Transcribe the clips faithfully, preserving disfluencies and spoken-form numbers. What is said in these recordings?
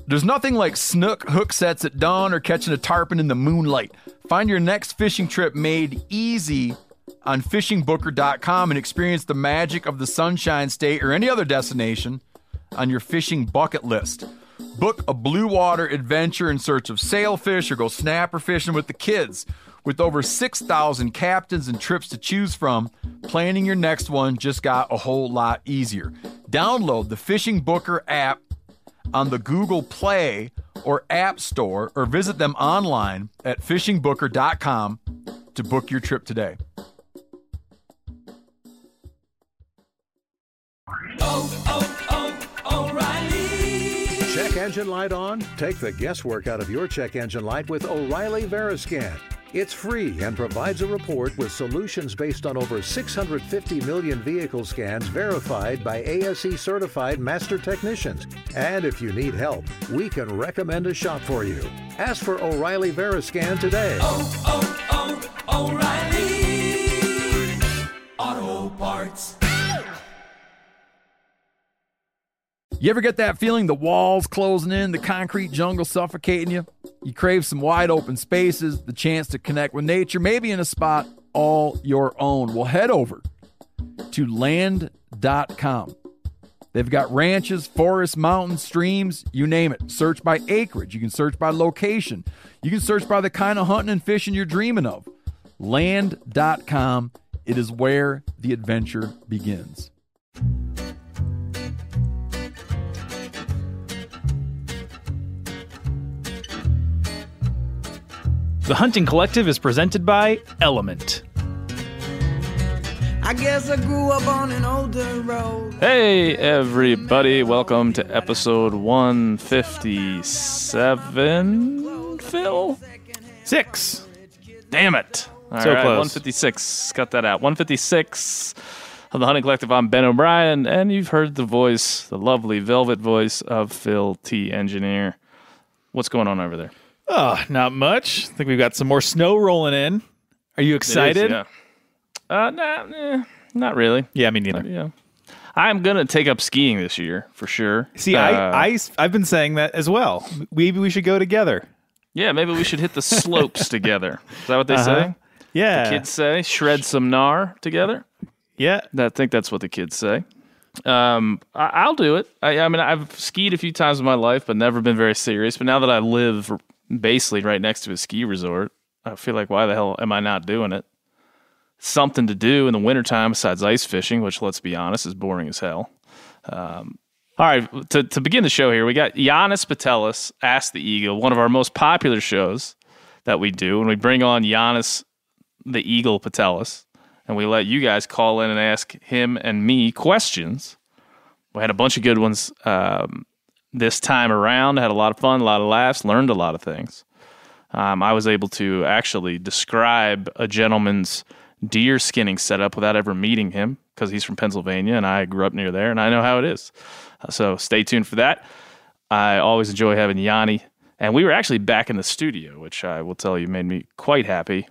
There's nothing like snook hook sets at dawn or catching a tarpon in the moonlight. Find your next fishing trip made easy on fishing booker dot com and experience the magic of the Sunshine State or any other destination on your fishing bucket list. Book a blue water adventure in search of sailfish or go snapper fishing with the kids. With over six thousand captains and trips to choose from, planning your next one just got a whole lot easier. Download the Fishing Booker app on the Google Play or App Store or visit them online at fishing booker dot com to book your trip today. Oh, oh, oh, O'Reilly. Check engine light on? Take the guesswork out of your check engine light with O'Reilly Veriscan. It's free and provides a report with solutions based on over six hundred fifty million vehicle scans verified by A S E certified master technicians. And if you need help, we can recommend a shop for you. Ask for O'Reilly Veriscan today. Oh, oh, oh, O'Reilly Auto Parts. You ever get that feeling the walls closing in, the concrete jungle suffocating you? You crave some wide open spaces, the chance to connect with nature, maybe in a spot all your own. Well, head over to land dot com. They've got ranches, forests, mountains, streams, you name it. Search by acreage. You can search by location. You can search by the kind of hunting and fishing you're dreaming of. land dot com. It is where the adventure begins. The Hunting Collective is presented by Element. I guess I grew up on an older road. Hey, everybody. Welcome to episode one fifty-seven, Phil? Six. Damn it. All So right, close. one fifty-six. Cut that out. one fifty-six of the Hunting Collective. I'm Ben O'Brien, and you've heard the voice, the lovely velvet voice of Phil T. Engineer. What's going on over there? Oh, not much. I think we've got some more snow rolling in. Are you excited? It is, yeah. Uh, nah, eh, not really. Yeah, me neither. Uh, yeah. I'm going to take up skiing this year, for sure. See, uh, I, I, I've been saying that as well. Maybe we should go together. Yeah, maybe we should hit the slopes together. Is that what they Uh-huh. say? Yeah. The kids say, shred some gnar together. Yeah. I think that's what the kids say. Um, I, I'll do it. I, I mean, I've skied a few times in my life, but never been very serious. But now that I live basically right next to a ski resort, I feel like, why the hell am I not doing it? Something to do in the wintertime besides ice fishing, which, let's be honest, is boring as hell. Um, all right, to, to begin the show here, we got Giannis Patelis, Ask the Eagle, one of our most popular shows that we do. And we bring on Giannis the Eagle Patelis, and we let you guys call in and ask him and me questions. We had a bunch of good ones um, this time around. Had a lot of fun, a lot of laughs, learned a lot of things. Um, I was able to actually describe a gentleman's deer skinning setup without ever meeting him because he's from Pennsylvania and I grew up near there and I know how it is. Uh, so stay tuned for that. I always enjoy having Yanni. And we were actually back in the studio, which I will tell you made me quite happy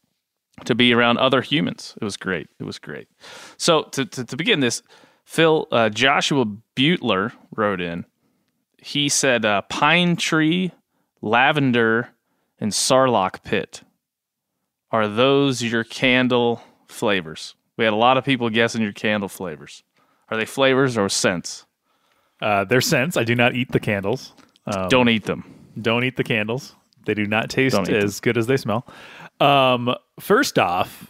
to be around other humans. It was great. It was great. So to, to, to begin this, Phil, uh, Joshua Butler wrote in. He said uh, pine tree, lavender, and sarlacc pit. Are those your candle flavors? We had a lot of people guessing your candle flavors. Are they flavors or scents? Uh, they're scents. I do not eat the candles. Um, Don't eat them. Don't eat the candles. They do not taste Don't eat as good as they smell. Um, first off,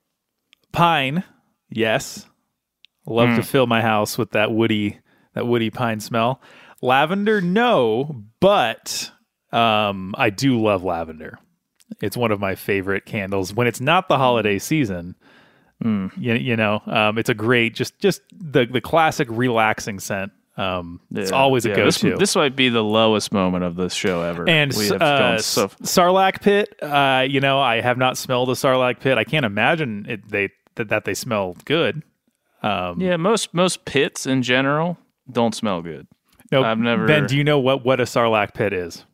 pine, yes. Love Mm. to fill my house with that woody, that woody pine smell. Lavender, no, but um, I do love lavender. It's one of my favorite candles when it's not the holiday season. Mm. You, you know, um, it's a great, just just the the classic relaxing scent. Um, it's Yeah, always a yeah, go-to. This, this might be the lowest moment of this show ever. And we have uh, gone so. Sarlacc pit, uh, you know, I have not smelled a Sarlacc pit. I can't imagine it, they that, that they smell good. Um, Yeah, most most pits in general don't smell good. no, I've never- Ben, do you know what, what a Sarlacc pit is?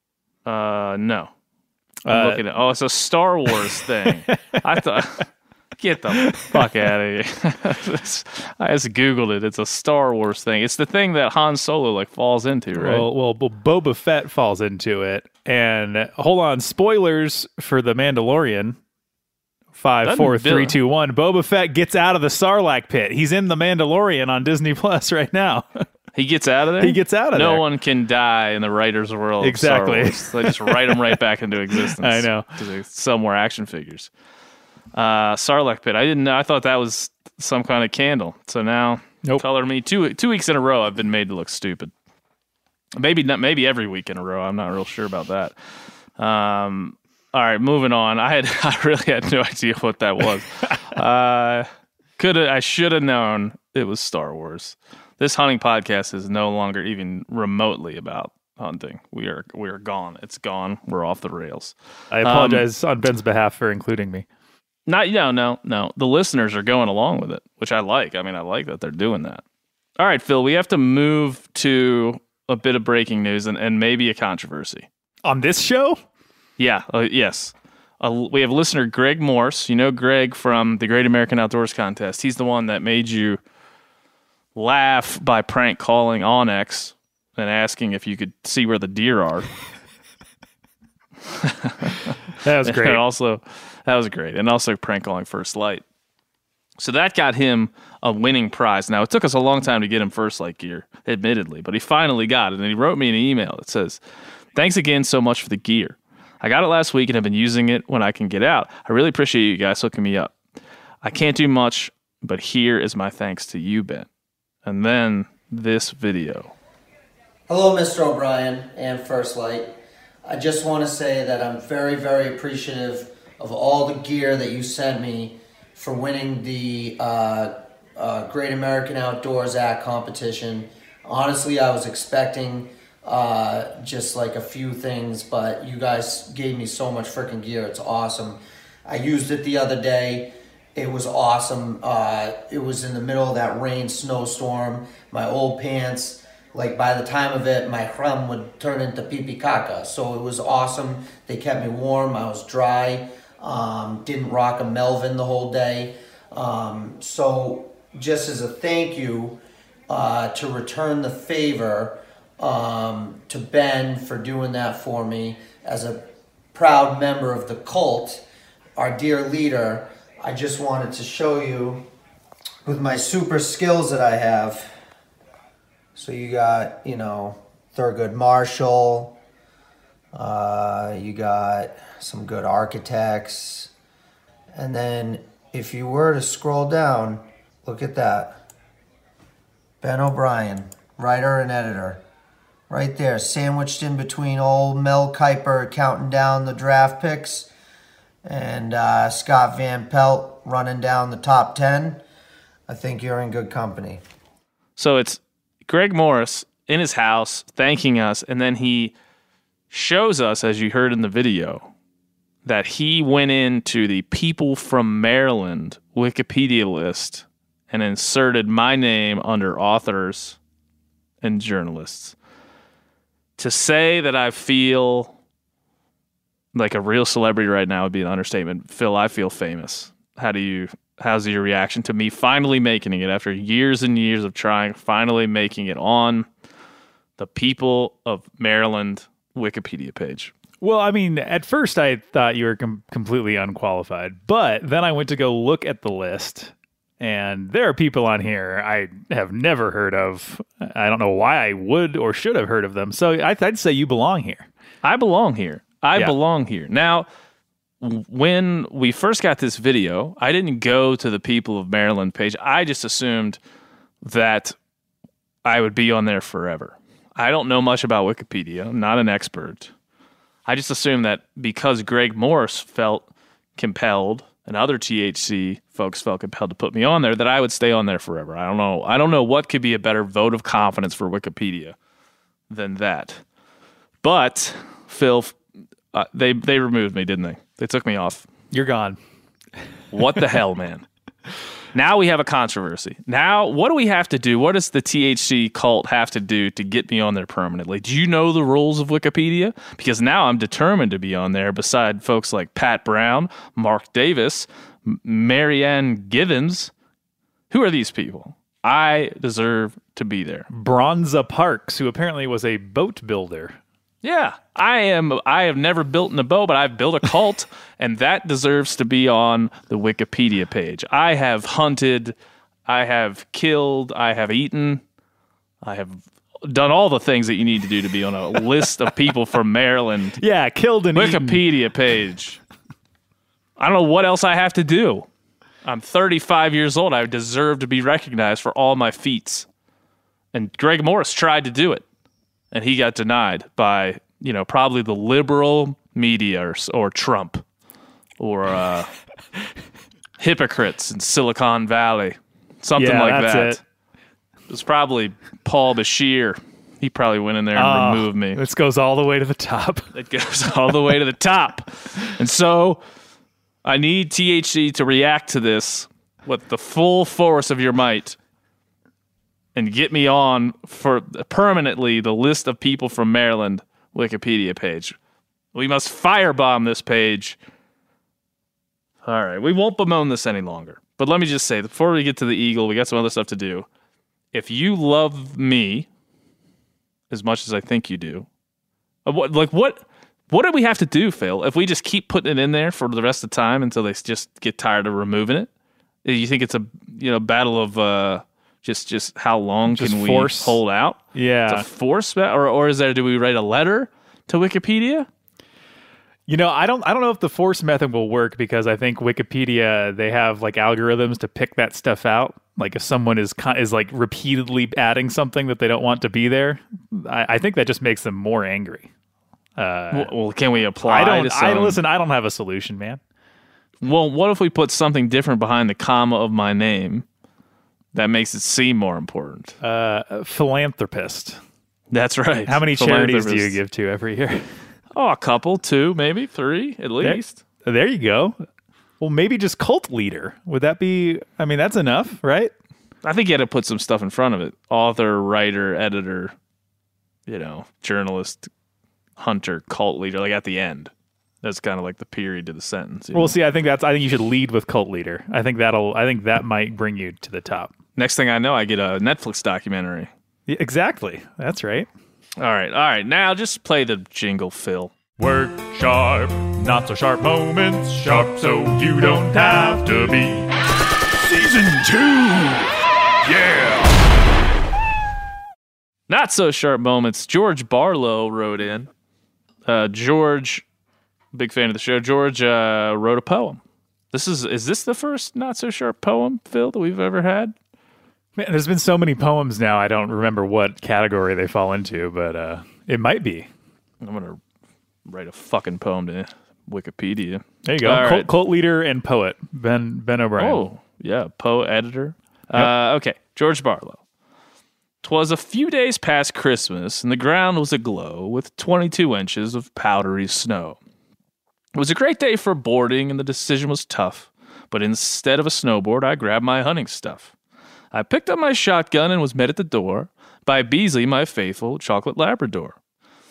Uh, no. I'm Uh, looking at. Oh, it's a Star Wars thing. I thought. Get the fuck out of here. I just Googled it. It's a Star Wars thing. It's the thing that Han Solo like falls into, right? Well, well, Bo- Boba Fett falls into it. And hold on, spoilers for The Mandalorian. Five, Doesn't four, Bill- three, two, one. Boba Fett gets out of the Sarlacc pit. He's in The Mandalorian on Disney Plus right now. He gets out of there? He gets out of no there. No one can die in the writer's world of Star Exactly. Wars. They just write them right back into existence. I know. Because they sell more action figures. Uh, Sarlacc pit. I didn't know. I thought that was some kind of candle. So now, Nope. color me. Two two weeks in a row, I've been made to look stupid. Maybe not. Maybe every week in a row. I'm not real sure about that. Um, all right, moving on. I had I really had no idea what that was. uh, could I should have known it was Star Wars. This hunting podcast is no longer even remotely about hunting. We are we are gone. It's gone. We're off the rails. I apologize um, on Ben's behalf for including me. Not no no no. The listeners are going along with it, which I like. I mean, I like that they're doing that. All right, Phil, we have to move to a bit of breaking news and, and maybe a controversy. On this show? Yeah, uh, yes. Uh, we have listener Greg Morse. You know Greg from the Great American Outdoors Contest. He's the one that made you laugh by prank calling Onyx and asking if you could see where the deer are. That was great. And also, that was great. And also prank calling First Light. So that got him a winning prize. Now, it took us a long time to get him First Light gear, admittedly, but he finally got it. And he wrote me an email that says, "Thanks again so much for the gear. I got it last week and have been using it when I can get out. I really appreciate you guys hooking me up. I can't do much, but here is my thanks to you, Ben." And then this video. Hello, Mister O'Brien and First Light. I just want to say that I'm very, very appreciative of all the gear that you sent me for winning the uh, uh, Great American Outdoors Act competition. Honestly, I was expecting uh, just like a few things, but you guys gave me so much freaking gear. It's awesome. I used it the other day. It was awesome. Uh, it was in the middle of that rain snowstorm. My old pants, like by the time of it, my hrum would turn into pipi caca. So it was awesome. They kept me warm. I was dry. Um, didn't rock a Melvin the whole day. Um, so just as a thank you uh, to return the favor um, to Ben for doing that for me as a proud member of the cult, our dear leader, I just wanted to show you with my super skills that I have. So you got, you know, Thurgood Marshall, uh, you got some good architects, and then if you were to scroll down, look at that. Ben O'Brien, writer and editor. Right there, sandwiched in between old Mel Kiper counting down the draft picks and uh, Scott Van Pelt running down the top ten. I think you're in good company. So it's Greg Morris in his house thanking us, and then he shows us, as you heard in the video, that he went into the People from Maryland Wikipedia list and inserted my name under authors and journalists. To say that I feel like a real celebrity right now would be an understatement. Phil, I feel famous. How do you, how's your reaction to me finally making it after years and years of trying, finally making it on the People of Maryland Wikipedia page? Well, I mean, at first I thought you were com- completely unqualified, but then I went to go look at the list, and there are people on here I have never heard of. I don't know why I would or should have heard of them. So I th- I'd say you belong here. I belong here. I Yeah. belong here. Now, w- when we first got this video, I didn't go to the People of Maryland page. I just assumed that I would be on there forever. I don't know much about Wikipedia. I'm not an expert. I just assumed that because Greg Morse felt compelled and other T H C folks felt compelled to put me on there, that I would stay on there forever. I don't know. I don't know what could be a better vote of confidence for Wikipedia than that. But Phil, uh, they they removed me, didn't they? They took me off. You're gone. What the hell, man? Now we have a controversy. Now, what do we have to do? What does the T H C cult have to do to get me on there permanently? Do you know the rules of Wikipedia? Because now I'm determined to be on there beside folks like Pat Brown, Mark Davis, Marianne Givens. Who are these people? I deserve to be there. Bronza Parks, who apparently was a boat builder. Yeah, I am. I have never built in a boat, but I've built a cult, and that deserves to be on the Wikipedia page. I have hunted, I have killed, I have eaten, I have done all the things that you need to do to be on a list of people from Maryland. Yeah, killed and Wikipedia eaten. page. I don't know what else I have to do. I'm thirty-five years old. I deserve to be recognized for all my feats. And Greg Morris tried to do it, and he got denied by, you know, probably the liberal media or, or Trump or uh, hypocrites in Silicon Valley, something Yeah, like that's that. it. It was probably Paul Bashir. He probably went in there and Oh, removed me. This goes all the way to the top. It goes all the way to the top. And so I need T H C to react to this with the full force of your might and get me on for permanently the list of people from Maryland Wikipedia page. We must firebomb this page. All right, we won't bemoan this any longer. But let me just say, before we get to the Eagle, we got some other stuff to do. If you love me as much as I think you do, uh, what, like what, what do we have to do, Phil? If we just keep putting it in there for the rest of the time until they just get tired of removing it, do you think it's a you know battle of uh, just just how long Just can force. we hold out? Yeah. It's a force, ba- or or is there? Do we write a letter to Wikipedia? You know, I don't I don't know if the force method will work because I think Wikipedia, they have like algorithms to pick that stuff out. Like if someone is con- is like repeatedly adding something that they don't want to be there, I, I think that just makes them more angry. Uh, Well, well, can we apply? I don't To I some, listen, I don't have a solution, man. Well, what if we put something different behind the comma of my name that makes it seem more important? Uh, philanthropist. That's right. How many charities do you Philanthropist. give to every year? Oh, a couple, two, maybe three, at least. There, there you go. Well, maybe just cult leader. Would that be, I mean, that's enough, right? I think you had to put some stuff in front of it. Author, writer, editor, you know, journalist, hunter, cult leader, like at the end. That's kind of like the period to the sentence. you Well, know? see, I think that's, I think you should lead with cult leader. I think that'll, I think that might bring you to the top. Next thing I know, I get a Netflix documentary. Yeah, exactly. That's right. All right, all right. Now just play the jingle, Phil. Work sharp, not so sharp moments, sharp so you don't have to be. Season two! Yeah! Not so sharp moments. George Barlow wrote in. Uh, George, big fan of the show. George uh, wrote a poem. This is is this the first not so sharp poem, Phil, that we've ever had? Man, there's been so many poems now, I don't remember what category they fall into, but uh, it might be. I'm gonna write a fucking poem to Wikipedia. There you go. All Cult, right. cult leader and poet, Ben Ben O'Brien. Oh, yeah, Poe editor. Uh, okay, George Barlow. 'Twas a few days past Christmas, and the ground was aglow with twenty-two inches of powdery snow. It was a great day for boarding, and the decision was tough. But instead of a snowboard, I grabbed my hunting stuff. I picked up my shotgun and was met at the door by Beasley, my faithful chocolate Labrador.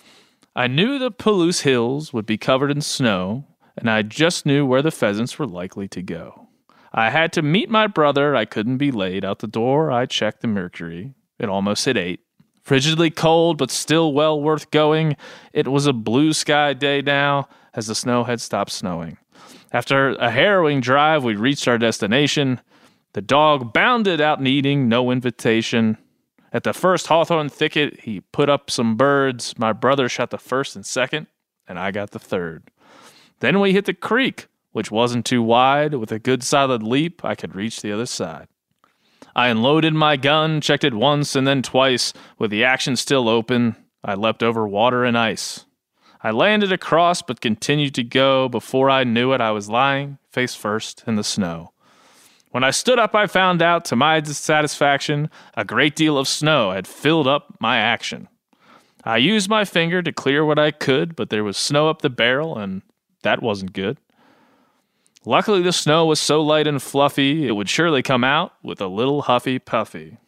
I knew the Palouse Hills would be covered in snow, and I just knew where the pheasants were likely to go. I had to meet my brother. I couldn't be late. Out the door, I checked the mercury. It almost hit eight. Frigidly cold, but still well worth going. It was a blue sky day now, as the snow had stopped snowing. After a harrowing drive, we reached our destination. The dog bounded out needing no invitation. At the first hawthorn thicket, he put up some birds. My brother shot the first and second, and I got the third. Then we hit the creek, which wasn't too wide. With a good solid leap, I could reach the other side. I unloaded my gun, checked it once and then twice. With the action still open, I leapt over water and ice. I landed across, but continued to go. Before I knew it, I was lying, face first, in the snow. When I stood up, I found out, to my dissatisfaction, a great deal of snow had filled up my action. I used my finger to clear what I could, but there was snow up the barrel, and that wasn't good. Luckily, the snow was so light and fluffy, it would surely come out with a little huffy puffy.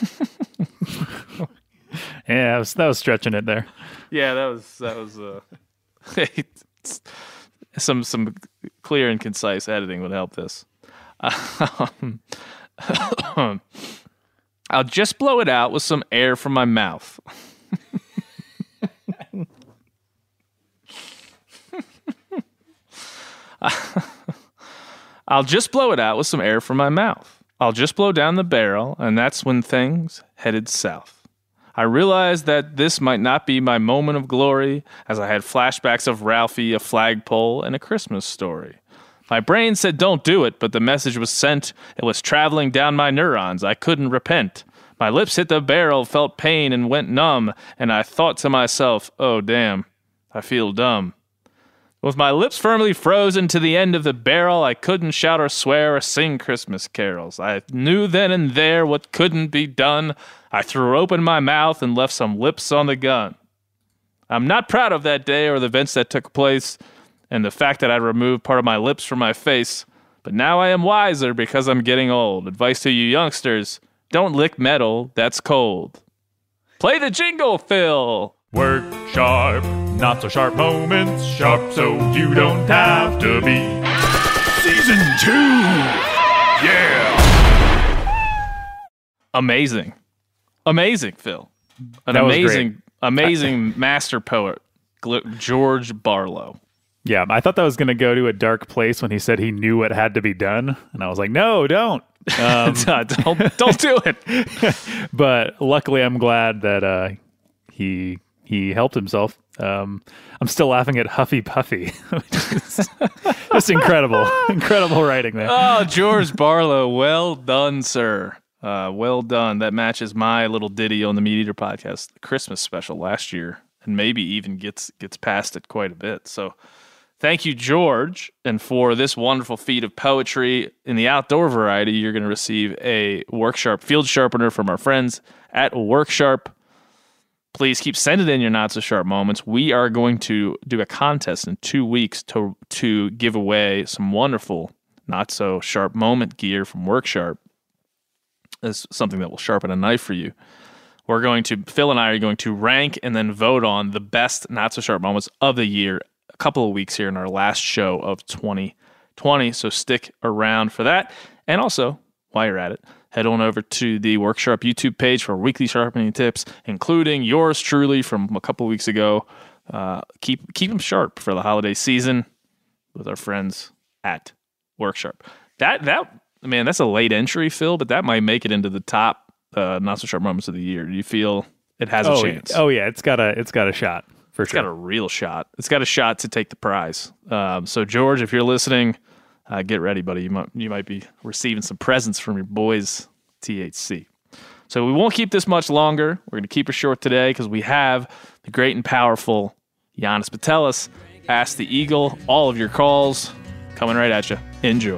Yeah, that was, that was stretching it there. Yeah, that was that was uh, some some clear and concise editing would help this. I'll just blow it out with some air from my mouth. I'll just blow it out with some air from my mouth. I'll just blow down the barrel, and that's when things headed south. I realized that this might not be my moment of glory, as I had flashbacks of Ralphie, a flagpole, and a Christmas story. My brain said don't do it, but the message was sent. It was traveling down my neurons. I couldn't repent. My lips hit the barrel, felt pain, and went numb, and I thought to myself, oh damn, I feel dumb. With my lips firmly frozen to the end of the barrel, I couldn't shout or swear or sing Christmas carols. I knew then and there what couldn't be done. I threw open my mouth and left some lips on the gun. I'm not proud of that day or the events that took place and the fact that I removed part of my lips from my face, but now I am wiser because I'm getting old. Advice to you youngsters, don't lick metal, that's cold. Play the jingle, Phil! Work sharp, not so sharp moments, sharp so you don't have to be. Season two! Yeah! Amazing. Amazing, Phil. An That was amazing, great. amazing master poet, Gl- George Barlow. Yeah, I thought that was going to go to a dark place when he said he knew what had to be done. And I was like, no, don't. Um, don't, don't do it. but luckily, I'm glad that uh, he he helped himself. Um, I'm still laughing at Huffy Puffy. Just incredible. Incredible writing there. Oh, George Barlow, well done, sir. Uh, well done. That matches my little ditty on the Meat Eater podcast, the Christmas special last year, and maybe even gets gets past it quite a bit. So thank you, George. And for this wonderful feat of poetry in the outdoor variety, you're going to receive a Worksharp field sharpener from our friends at Worksharp. Please keep sending in your not-so-sharp moments. We are going to do a contest in two weeks to to give away some wonderful not-so-sharp moment gear from Worksharp. It's something that will sharpen a knife for you. We're going to, Phil and I are going to rank and then vote on the best not-so-sharp moments of the year a couple of weeks here in our last show of twenty twenty. So stick around for that. And also, while you're at it, head on over to the Worksharp YouTube page for weekly sharpening tips, including yours truly from a couple weeks ago. Uh, keep keep them sharp for the holiday season with our friends at Worksharp. That that man, that's a late entry, Phil, but that might make it into the top uh, not so sharp moments of the year. Do you feel it has oh, a chance? Oh yeah, it's got a it's got a shot for It's sure. got a real shot. It's got a shot to take the prize. Um, so George, if you're listening, uh, get ready, buddy. You might you might be receiving some presents from your boys T H C. So we won't keep this much longer. We're going to keep it short today because we have the great and powerful Giannis Patelis, Ask the Eagle. All of your calls coming right at you. Enjoy.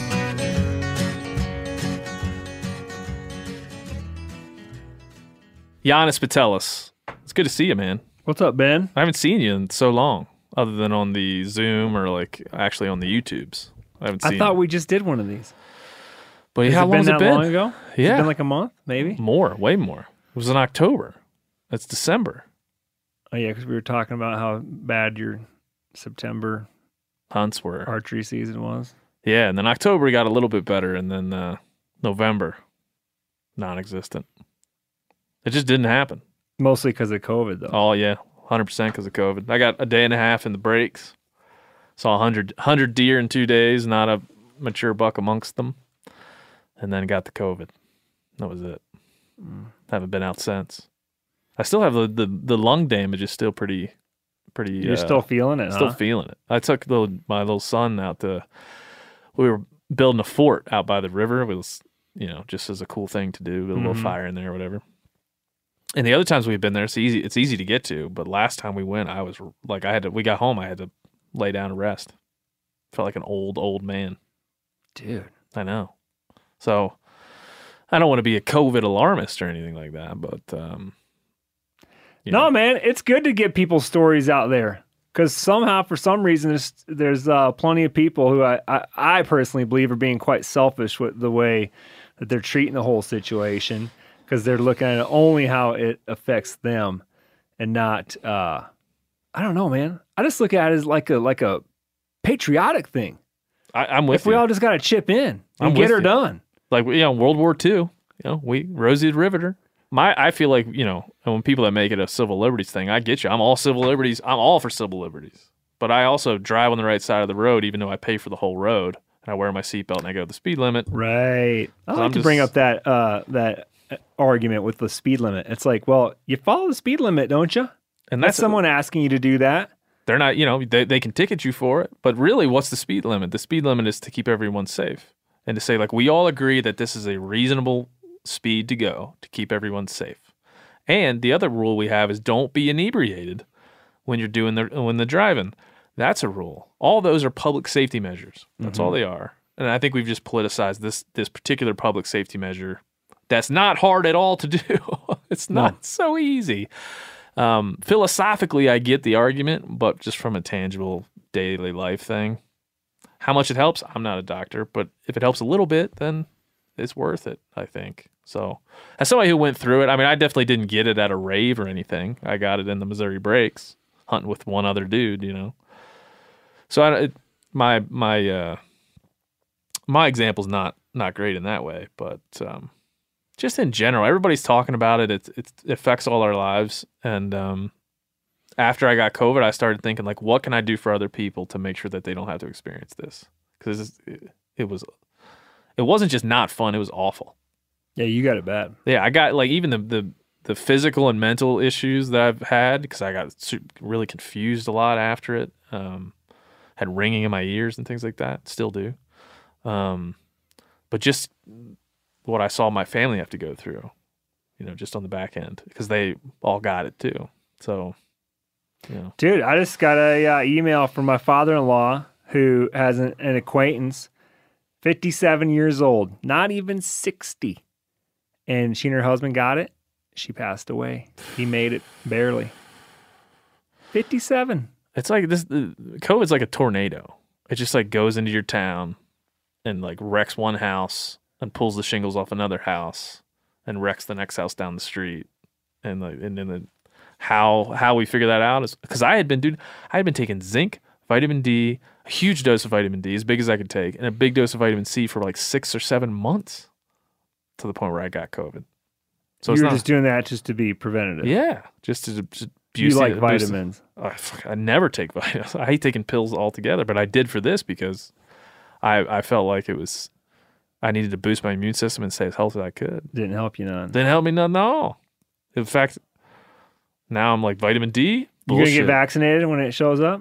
Giannis Patelis. It's good to see you, man. What's up, Ben? I haven't seen you in so long, other than on the Zoom or like actually on the YouTubes. I haven't seen I thought you. we just did one of these. But Has how it long been has that it been? long ago? Has Yeah. it been like a month, maybe? More, way more. It was in October. It's December. Oh yeah, because we were talking about how bad your September Hunts were. archery season was. Yeah, and then October got a little bit better, and then uh, November, non-existent. It just didn't happen. Mostly because of COVID, though. Oh, yeah, one hundred percent because of COVID. I got a day and a half in the breaks. Saw one hundred, one hundred deer in two days, not a mature buck amongst them. And then got the COVID. That was it. Mm. Haven't been out since. I still have the, the, the lung damage is still pretty, pretty. You're uh, still feeling it, Still huh? feeling it. I took little, my little son out to, we were building a fort out by the river. It was, you know, just as a cool thing to do, with a little Mhm. fire in there or whatever. And the other times we've been there, it's easy. It's easy to get to. But last time we went, I was like, I had to. We got home, I had to lay down and rest. Felt like an old, old man. Dude. I know. So I don't want to be a COVID alarmist or anything like that, but um, you No, know. man, it's good to get people's stories out there because somehow, for some reason, there's, there's uh, plenty of people who I, I, I personally believe are being quite selfish with the way that they're treating the whole situation because they're looking at only how it affects them and not, uh, I don't know, man. I just look at it as like a like a patriotic thing. I, I'm with If we you. all just got to chip in. and I'm get with her you. done. Like, you know, World War Two, you know, we Rosie the Riveter. My, I feel like, you know, when people that make it a civil liberties thing, I get you. I'm all civil liberties. I'm all for civil liberties. But I also drive on the right side of the road, even though I pay for the whole road. And I wear my seatbelt and I go the speed limit. Right. I So like I'm to bring just- up that uh, that argument with the speed limit. It's like, well, you follow the speed limit, don't you? And That's that's someone asking you to do that. They're not, you know, they, they can ticket you for it. But really, what's the speed limit? The speed limit is to keep everyone safe. And to say, like, we all agree that this is a reasonable speed to go to keep everyone safe. And the other rule we have is don't be inebriated when you're doing the when the driving. That's a rule. All those are public safety measures. That's all they are. And I think we've just politicized this this particular public safety measure. That's not hard at all to do. It's not No. so easy. Um, philosophically, I get the argument, but just from a tangible daily life thing, how much it helps, I'm not a doctor, but if it helps a little bit, then it's worth it, I think. So, as somebody who went through it, I mean, I definitely didn't get it at a rave or anything. I got it in the Missouri breaks, hunting with one other dude, you know. So, I, it, my my uh, my example's not not great in that way, but um, just in general, everybody's talking about it. It, it affects all our lives, and um, after I got COVID, I started thinking, like, what can I do for other people to make sure that they don't have to experience this? Because it, it was, it wasn't just not fun; it was awful. Yeah, you got it bad. Yeah, I got like even the the, the physical and mental issues that I've had because I got su- really confused a lot after it. Um, had ringing in my ears and things like that. Still do. Um, but just what I saw my family have to go through, you know, just on the back end because they all got it too. So, you know, Dude, I just got a uh, email from my father-in-law who has an, an acquaintance, fifty-seven years old, not even sixty. And she and her husband got it. She passed away. He made it barely. fifty-seven. it's like this. The, COVID's like a tornado. It just like goes into your town and like wrecks one house and pulls the shingles off another house and wrecks the next house down the street. And like, and then the, how how we figure that out is because I had been dude, I had been taking zinc, vitamin D, a huge dose of vitamin D, as big as I could take, and a big dose of vitamin C for like six or seven months to the point where I got COVID. So You it's were not, just doing that just to be preventative. yeah, just to just You boost like the- boost the- vitamins. Oh, fuck, I never take vitamins. I hate taking pills altogether, but I did for this because I I felt like it was I needed to boost my immune system and stay as healthy as I could. Didn't help you none. Didn't help me nothing at all. In fact, now I'm like vitamin D. You gonna Bullshit. get vaccinated when it shows up?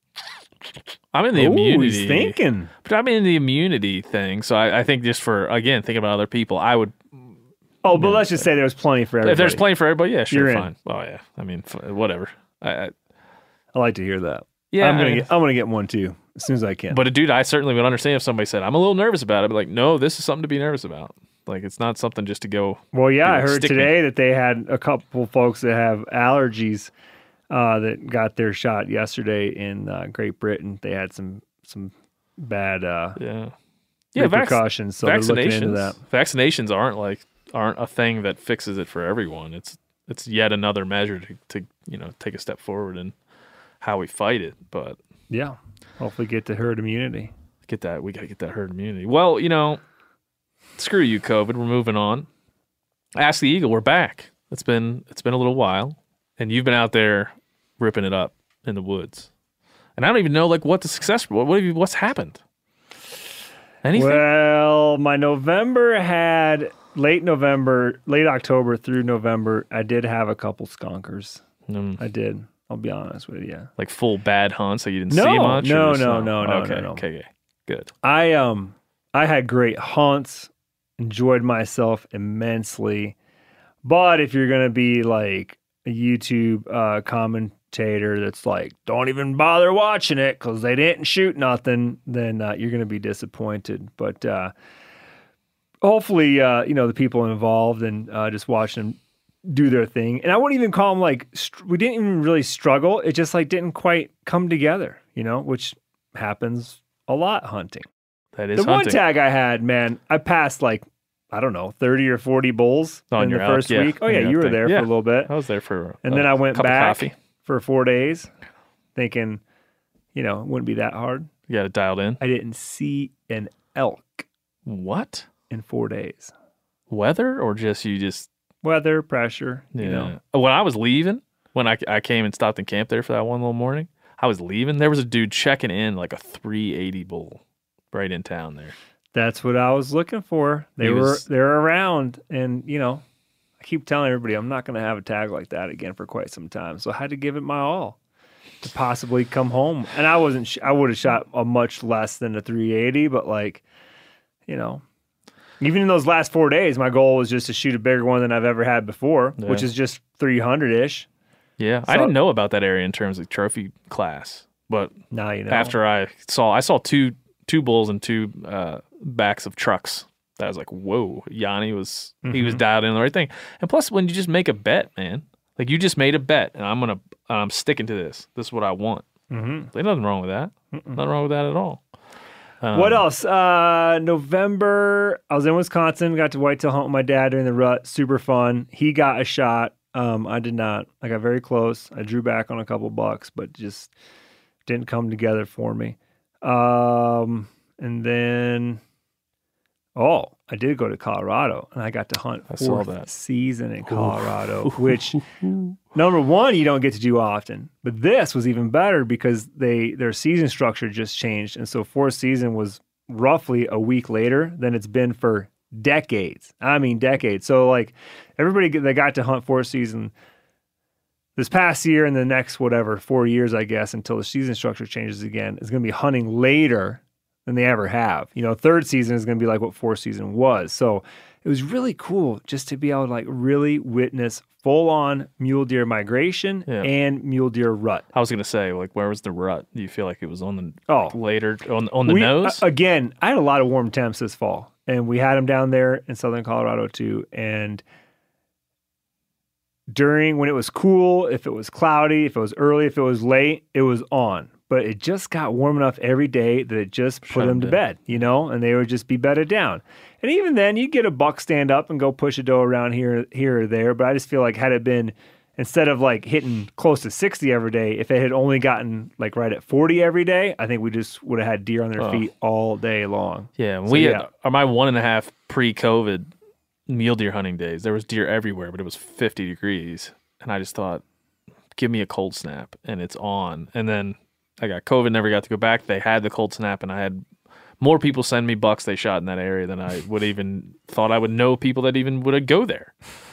I'm in the Ooh, immunity. he's thinking. But I'm in the immunity thing. So I, I think just for again thinking about other people, I would. Oh, but let's just say there's plenty for everybody. If there's plenty for everybody, yeah, sure, You're in. fine. Oh yeah, I mean, f- whatever. I, I, I like to hear that. yeah, I'm I gonna mean- get I'm gonna get one too as soon as I can. But dude, I certainly would understand if somebody said, I'm a little nervous about it. I'd be like, no, this is something to be nervous about. Like, it's not something just to go. well, yeah, I Dude, heard stick me. today that they had a couple folks that have allergies uh, that got their shot yesterday in uh, Great Britain. They had some some bad uh, Yeah. Yeah, vac- repercussions, so they're looking into that. Vaccinations aren't like aren't a thing that fixes it for everyone. It's it's yet another measure to, to you know take a step forward in how we fight it. But Yeah, hopefully get to herd immunity. get that we got to get that herd immunity. Well, you know, screw you, COVID. We're moving on. Ask the Eagle. We're back. It's been it's been a little while, and you've been out there ripping it up in the woods. And I don't even know like what the success. What what have you, what's happened? Anything? Well, my November had late November, late October through November. I did have a couple skunkers. Mm, I did. I'll be honest with you. like full bad hunts, so you didn't No, see much. no, or just no, not? no, no, okay, no, no. Okay, okay, good. I um I had great hunts, enjoyed myself immensely. But if you're gonna be like a YouTube uh, commentator that's like, don't even bother watching it because they didn't shoot nothing, then uh, you're gonna be disappointed. But uh, hopefully, uh, you know, the people involved and uh, just watching them do their thing. And I wouldn't even call them like str- we didn't even really struggle. It just like didn't quite come together, you know, which happens a lot hunting. That is The one hunting. tag I had, man, I passed like, I don't know, thirty or forty bulls On in the your elk, first yeah, week. Oh, on yeah, your you elk were thing. there Yeah. for a little bit. I was there for. And a then I went cup of back coffee. for four days thinking, you know, it wouldn't be that hard. You got it dialed in. I didn't see an elk What? in four days. Weather or just you just Weather, pressure, yeah. you know. When I was leaving, when I I came and stopped in camp there for that one little morning, I was leaving. There was a dude checking in like a three eighty bull right in town there. That's what I was looking for. They He were was- they're around, and you know, I keep telling everybody I'm not going to have a tag like that again for quite some time. So I had to give it my all to possibly come home. And I wasn't. Sh- I would have shot a much less than a three eighty, but like, you know, even in those last four days, my goal was just to shoot a bigger one than I've ever had before, Yeah. which is just three hundred ish. Yeah, I So- didn't know about that area in terms of trophy class, but Now you know. after I saw, I saw two two bulls and two uh, backs of trucks. That was like, whoa, Yanni was he was dialed in the right thing. And plus, when you just make a bet, man, like you just made a bet, and I'm gonna I'm sticking to this. This is what I want. Mm-hmm. There's nothing wrong with that. Nothing wrong with that at all. Um, What else? Uh, November, I was in Wisconsin, got to whitetail hunt with my dad during the rut. Super fun. He got a shot. Um, I did not. I got very close. I drew back on a couple bucks, but just didn't come together for me. Um, and then, oh, I did go to Colorado, and I got to hunt I saw fourth that. season in Colorado, which number one you don't get to do often. But this was even better because they their season structure just changed, and so fourth season was roughly a week later than it's been for decades. I mean, decades. So like everybody that got to hunt fourth season this past year and the next whatever four years, I guess, until the season structure changes again, is going to be hunting later than they ever have. You know, third season is going to be like what fourth season was. So it was really cool just to be able to like really witness full on mule deer migration Yeah. and mule deer rut. I was gonna say, like, where was the rut? Do you feel like it was on the Oh. later on on the We- nose? a- again, I had a lot of warm temps this fall, and we had them down there in southern Colorado too. And during when it was cool, if it was cloudy, if it was early, if it was late, it was on. But it just got warm enough every day that it just put Shut them 'em to down. bed, you know, and they would just be bedded down. And even then, you'd get a buck stand up and go push a doe around here, here or there. But I just feel like had it been instead of like hitting close to sixty every day, if it had only gotten like right at forty every day, I think we just would have had deer on their Oh. feet all day long. yeah, So, we yeah. Had, my one and a half pre-COVID mule deer hunting days. There was deer everywhere, but it was fifty degrees, and I just thought, give me a cold snap, and it's on. And then I got COVID, never got to go back. They had the cold snap, and I had more people send me bucks they shot in that area than I would even thought I would know people that even would go there.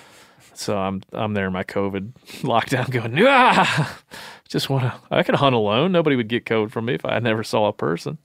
So I'm I'm there in my COVID lockdown going, ah, just want to, I could hunt alone. Nobody would get COVID from me if I never saw a person.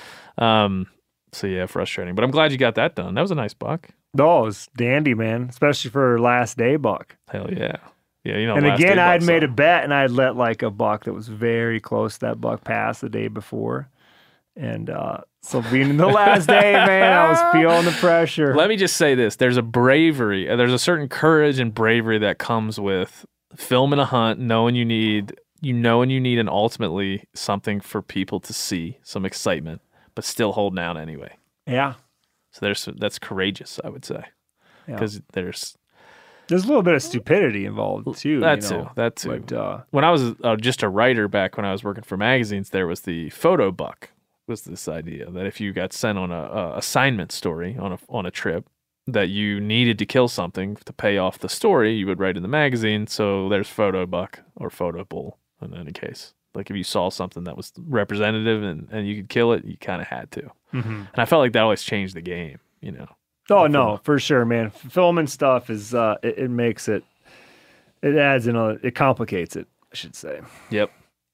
Um, so yeah, frustrating. But I'm glad you got that done. That was a nice buck. Oh, it was dandy, man, especially for a last day buck. Hell yeah. Yeah, you know. And last again, day I had bucks made a on. bet, and I had let like a buck that was very close to that buck pass the day before. And uh, so being in the last day, man, I was feeling the pressure. Let me just say this: there's a bravery, uh, there's a certain courage and bravery that comes with filming a hunt, knowing you need, you knowing you need, and ultimately something for people to see, some excitement, but still holding out anyway. Yeah. So there's that's courageous, I would say, Yeah. because there's There's a little bit of stupidity involved too. that you too, know? that too. But uh, When I was uh, just a writer back when I was working for magazines, there was the photo buck. Was this idea that if you got sent on a, a assignment story on a on a trip that you needed to kill something to pay off the story, you would write in the magazine. So there's photo buck or photo bull in any case. Like if you saw something that was representative and, and you could kill it, you kind of had to. mm-hmm. And I felt like that always changed the game, you know. oh no, for sure, man. Filming stuff is uh, it, it makes it, it adds in a, it complicates it, I should say. Yep.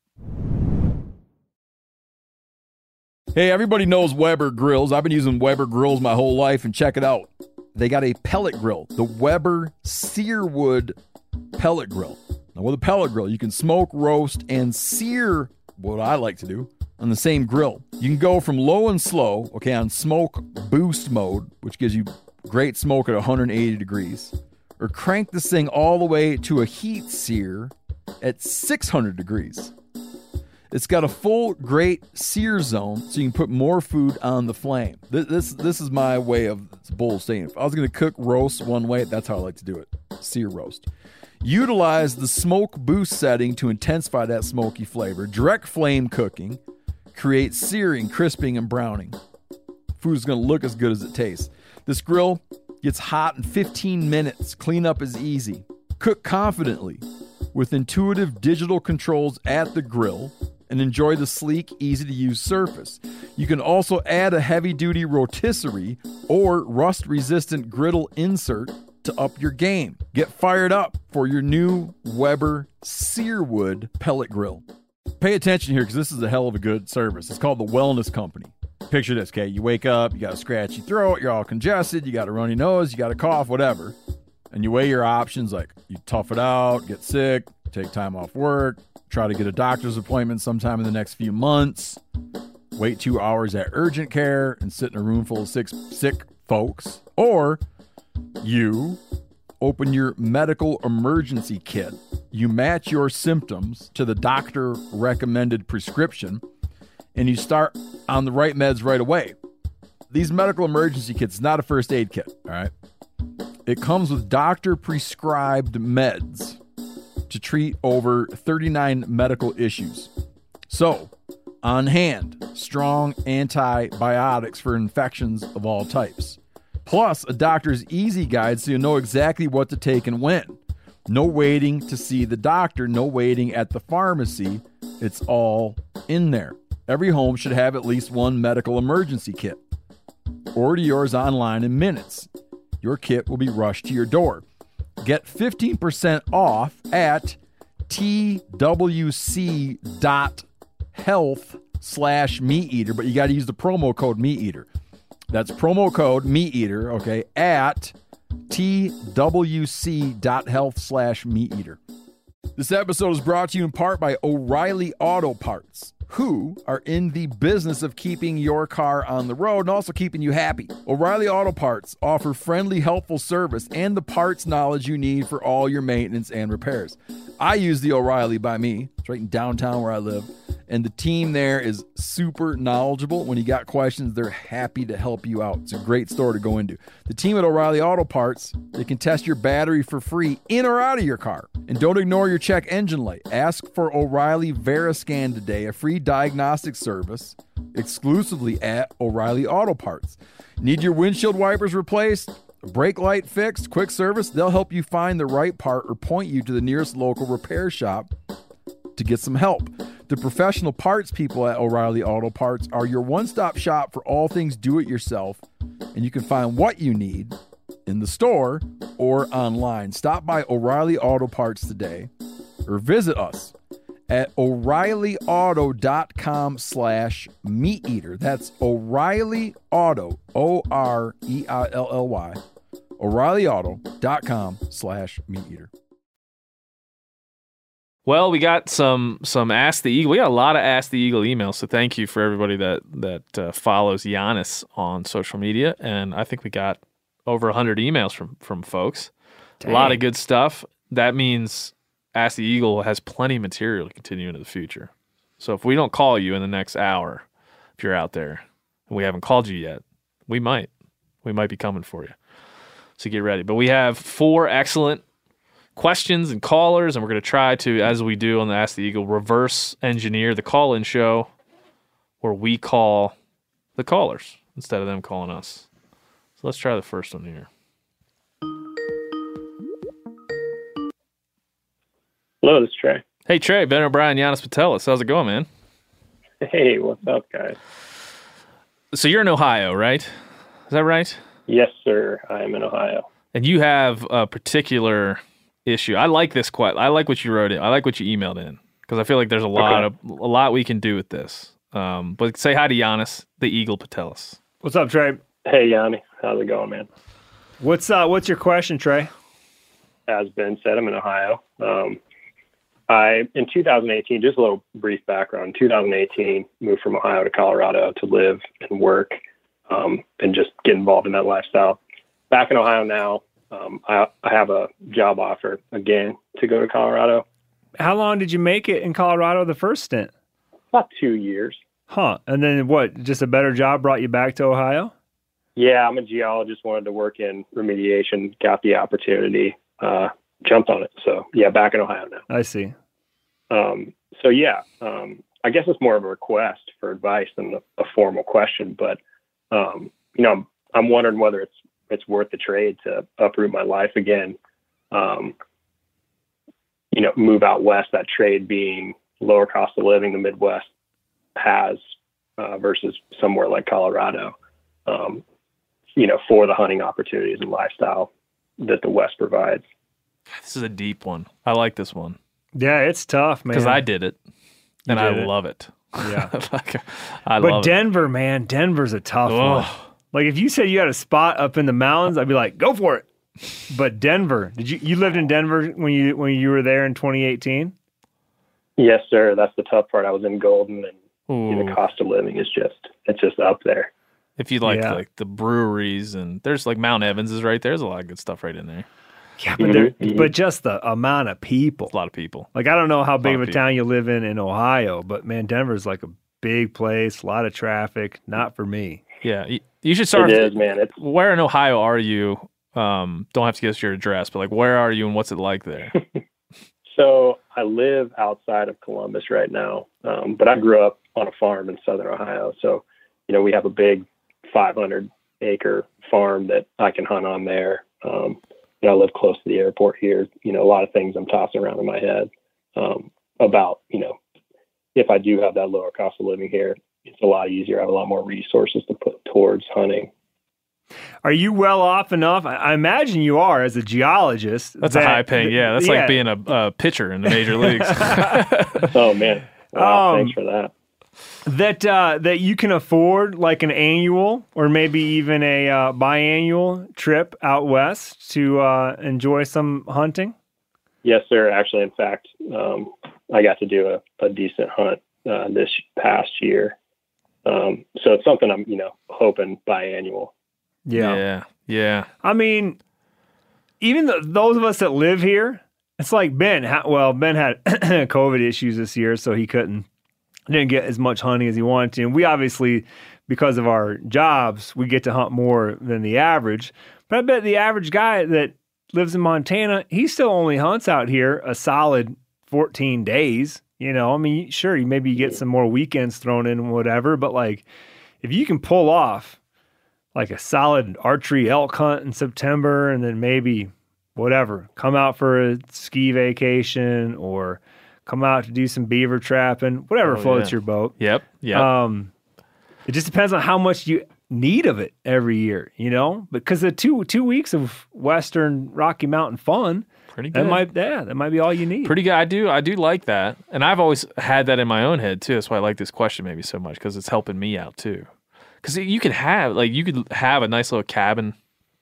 Hey, everybody knows Weber grills. I've been using Weber grills my whole life, and check it out. They got a pellet grill, the Weber Searwood pellet grill. Now, with a pellet grill, you can smoke, roast, and sear, what I like to do, on the same grill. You can go from low and slow, okay, on smoke boost mode, which gives you great smoke at one hundred eighty degrees, or crank this thing all the way to a heat sear at six hundred degrees. It's got a full great sear zone, so you can put more food on the flame. This this, this is my way of bull staying. If I was going to cook roast one way, that's how I like to do it. Sear roast. Utilize the smoke boost setting to intensify that smoky flavor. Direct flame cooking creates searing, crisping, and browning. food's going to look as good as it tastes. This grill gets hot in fifteen minutes. Cleanup is easy. Cook confidently with intuitive digital controls at the grill and enjoy the sleek, easy-to-use surface. You can also add a heavy-duty rotisserie or rust-resistant griddle insert to up your game. Get fired up for your new Weber Searwood pellet grill. Pay attention here because this is a hell of a good service. It's called the Wellness Company. Picture this, okay? You wake up, you got a scratchy throat, you're all congested, you got a runny nose, you got a cough, whatever. And you weigh your options like you tough it out, get sick, take time off work, try to get a doctor's appointment sometime in the next few months, wait two hours at urgent care and sit in a room full of sick, sick folks. Or you open your medical emergency kit. You match your symptoms to the doctor recommended prescription and you start on the right meds right away. These medical emergency kits is not a first aid kit, all right? It comes with doctor prescribed meds to treat over thirty-nine medical issues. So, on hand, strong antibiotics for infections of all types. Plus, a doctor's easy guide so you know exactly what to take and when. No waiting to see the doctor, no waiting at the pharmacy. It's all in there. Every home should have at least one medical emergency kit. Order yours online in minutes. Your kit will be rushed to your door. Get fifteen percent off at twc.health slash meat eater, but you got to use the promo code meat eater. That's promo code meat eater, okay, at twc.health slash meat eater. This episode is brought to you in part by O'Reilly Auto Parts, who are in the business of keeping your car on the road and also keeping you happy. O'Reilly Auto Parts offer friendly, helpful service and the parts knowledge you need for all your maintenance and repairs. I use the O'Reilly by me. It's right in downtown where I live. And the team there is super knowledgeable. When you got questions, they're happy to help you out. It's a great store to go into. The team at O'Reilly Auto Parts, they can test your battery for free in or out of your car. And don't ignore your check engine light. Ask for O'Reilly VeriScan today, a free diagnostic service exclusively at O'Reilly Auto Parts. Need your windshield wipers replaced? Brake light fixed? Quick service? They'll help you find the right part or point you to the nearest local repair shop to get some help. The professional parts people at O'Reilly Auto Parts are your one-stop shop for all things do-it-yourself, and you can find what you need in the store or online. Stop by O'Reilly Auto Parts today or visit us at O'Reillyauto.com slash meat eater. That's O'Reilly Auto, O R E I L L Y, O'Reillyauto.com slash meat eater. Well, we got some some Ask the Eagle. We got a lot of Ask the Eagle emails, so thank you for everybody that that uh, follows Giannis on social media. And I think we got over one hundred emails from, from folks. Dang. A lot of good stuff. That means Ask the Eagle has plenty of material to continue into the future. So if we don't call you in the next hour, if you're out there, and we haven't called you yet, we might. We might be coming for you. So get ready. But we have four excellent questions and callers, and we're going to try to, as we do on the Ask the Eagle, reverse engineer the call-in show where we call the callers instead of them calling us. So let's try the first one here. Hello, this is Trey. Hey, Trey, Ben O'Brien, Giannis Patelis. How's it going, man? Hey, what's up, guys? So you're in Ohio, right? Is that right? Yes, sir. I'm in Ohio. And you have a particular issue. I like this quite. I like what you wrote in. I like what you emailed in because I feel like there's a lot Okay. of a lot we can do with this. Um, but say hi to Giannis, the Eagle Patelis. What's up, Trey? Hey, Yanni. How's it going, man? What's uh what's your question, Trey? As Ben said, I'm in Ohio. Um, I, in two thousand eighteen, just a little brief background, in two thousand eighteen, moved from Ohio to Colorado to live and work um, and just get involved in that lifestyle. Back in Ohio now, um, I, I have a job offer again to go to Colorado. How long did you make it in Colorado the first stint? About two years. Huh. And then what, just a better job brought you back to Ohio? Yeah, I'm a geologist, wanted to work in remediation, got the opportunity, uh, jumped on it. So, yeah, back in Ohio now. I see. Um, so, yeah, um, I guess it's more of a request for advice than a, a formal question. But um, you know, I'm, I'm wondering whether it's it's worth the trade to uproot my life again. Um, you know, move out west. That trade being lower cost of living the Midwest has uh, versus somewhere like Colorado. Um, you know, for the hunting opportunities and lifestyle that the West provides. This is a deep one. I like this one. Yeah, it's tough, man. Because I did it, and did I it. love it. Yeah. like, I but love Denver, man, Denver's a tough it. one. Oh, Like if you said you had a spot up in the mountains, I'd be like, go for it. But Denver, did you you lived in Denver when you when you were there in twenty eighteen? Yes, sir. That's the tough part. I was in Golden, and you know, Ooh. the cost of living is just it's just up there. If you like Yeah. like the breweries, and there's like Mount Evans is right there. There's a lot of good stuff right in there. Yeah, but there, Mhm. but just the amount of people. A lot of people. Like I don't know how big of of a people. town you live in in Ohio, but man, Denver's like a big place, a lot of traffic. Not for me. Yeah, you, you should start. It is, man. It's Where in Ohio are you? Um, don't have to give us your address, but like, where are you and what's it like there? so I live outside of Columbus right now, um, but I grew up on a farm in Southern Ohio. So, you know, we have a big five hundred acre farm that I can hunt on there. Um, you know, I live close to the airport here. You know, a lot of things I'm tossing around in my head um, about, you know, if I do have that lower cost of living here, it's a lot easier. I have a lot more resources to put towards hunting. Are you well off enough? I I imagine you are as a geologist. That's that- a high paying. Yeah, that's yeah. like being a, a pitcher in the major leagues. Oh man. Wow, Um, thanks for that. that uh, that you can afford like an annual or maybe even a uh, biannual trip out west to uh, enjoy some hunting. Yes, sir. Actually, in fact, um, I got to do a, a decent hunt uh, this past year. Um, so it's something I'm, you know, hoping biannual. Yeah. yeah, yeah. I mean, even the, those of us that live here, it's like Ben. Ha- well, Ben had COVID issues this year, so he couldn't, didn't get as much hunting as he wanted to. And we obviously, because of our jobs, we get to hunt more than the average. But I bet the average guy that lives in Montana, he still only hunts out here a solid fourteen days. You know, I mean, sure, you maybe you get some more weekends thrown in and whatever, but like if you can pull off like a solid archery elk hunt in September and then maybe whatever, come out for a ski vacation or come out to do some beaver trapping, whatever Oh, floats yeah. your boat. Yep, yep. Um, it just depends on how much you need of it every year, you know, because the two two weeks of Western Rocky Mountain fun, Pretty good. that might yeah, that might be all you need. Pretty good. I do. I do like that, and I've always had that in my own head too. That's why I like this question maybe so much because it's helping me out too. Because you could have like you could have a nice little cabin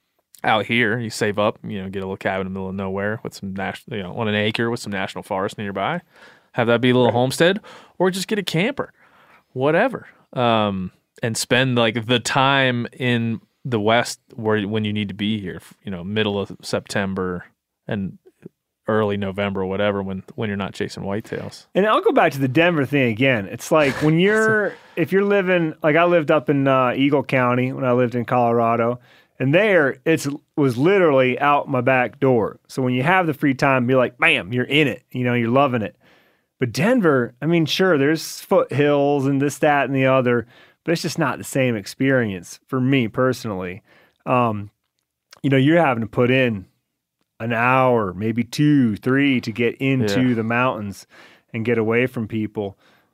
out here. You save up, you know, get a little cabin in the middle of nowhere with some national, you know, on an acre with some national forest nearby. Have that be a little homestead, or just get a camper, whatever, um, and spend like the time in the West where when you need to be here. You know, middle of September and early November or whatever when when you're not chasing whitetails. And I'll go back to the Denver thing again. It's like when you're, if you're living, like I lived up in uh, Eagle County when I lived in Colorado, and there it's was literally out my back door. So when you have the free time, be like, bam, you're in it. You know, you're loving it. But Denver, I mean, sure, there's foothills and this, that, and the other, but it's just not the same experience for me personally. Um, you know, you're having to put in an hour, maybe two, three to get into Yeah. the mountains and get away from people.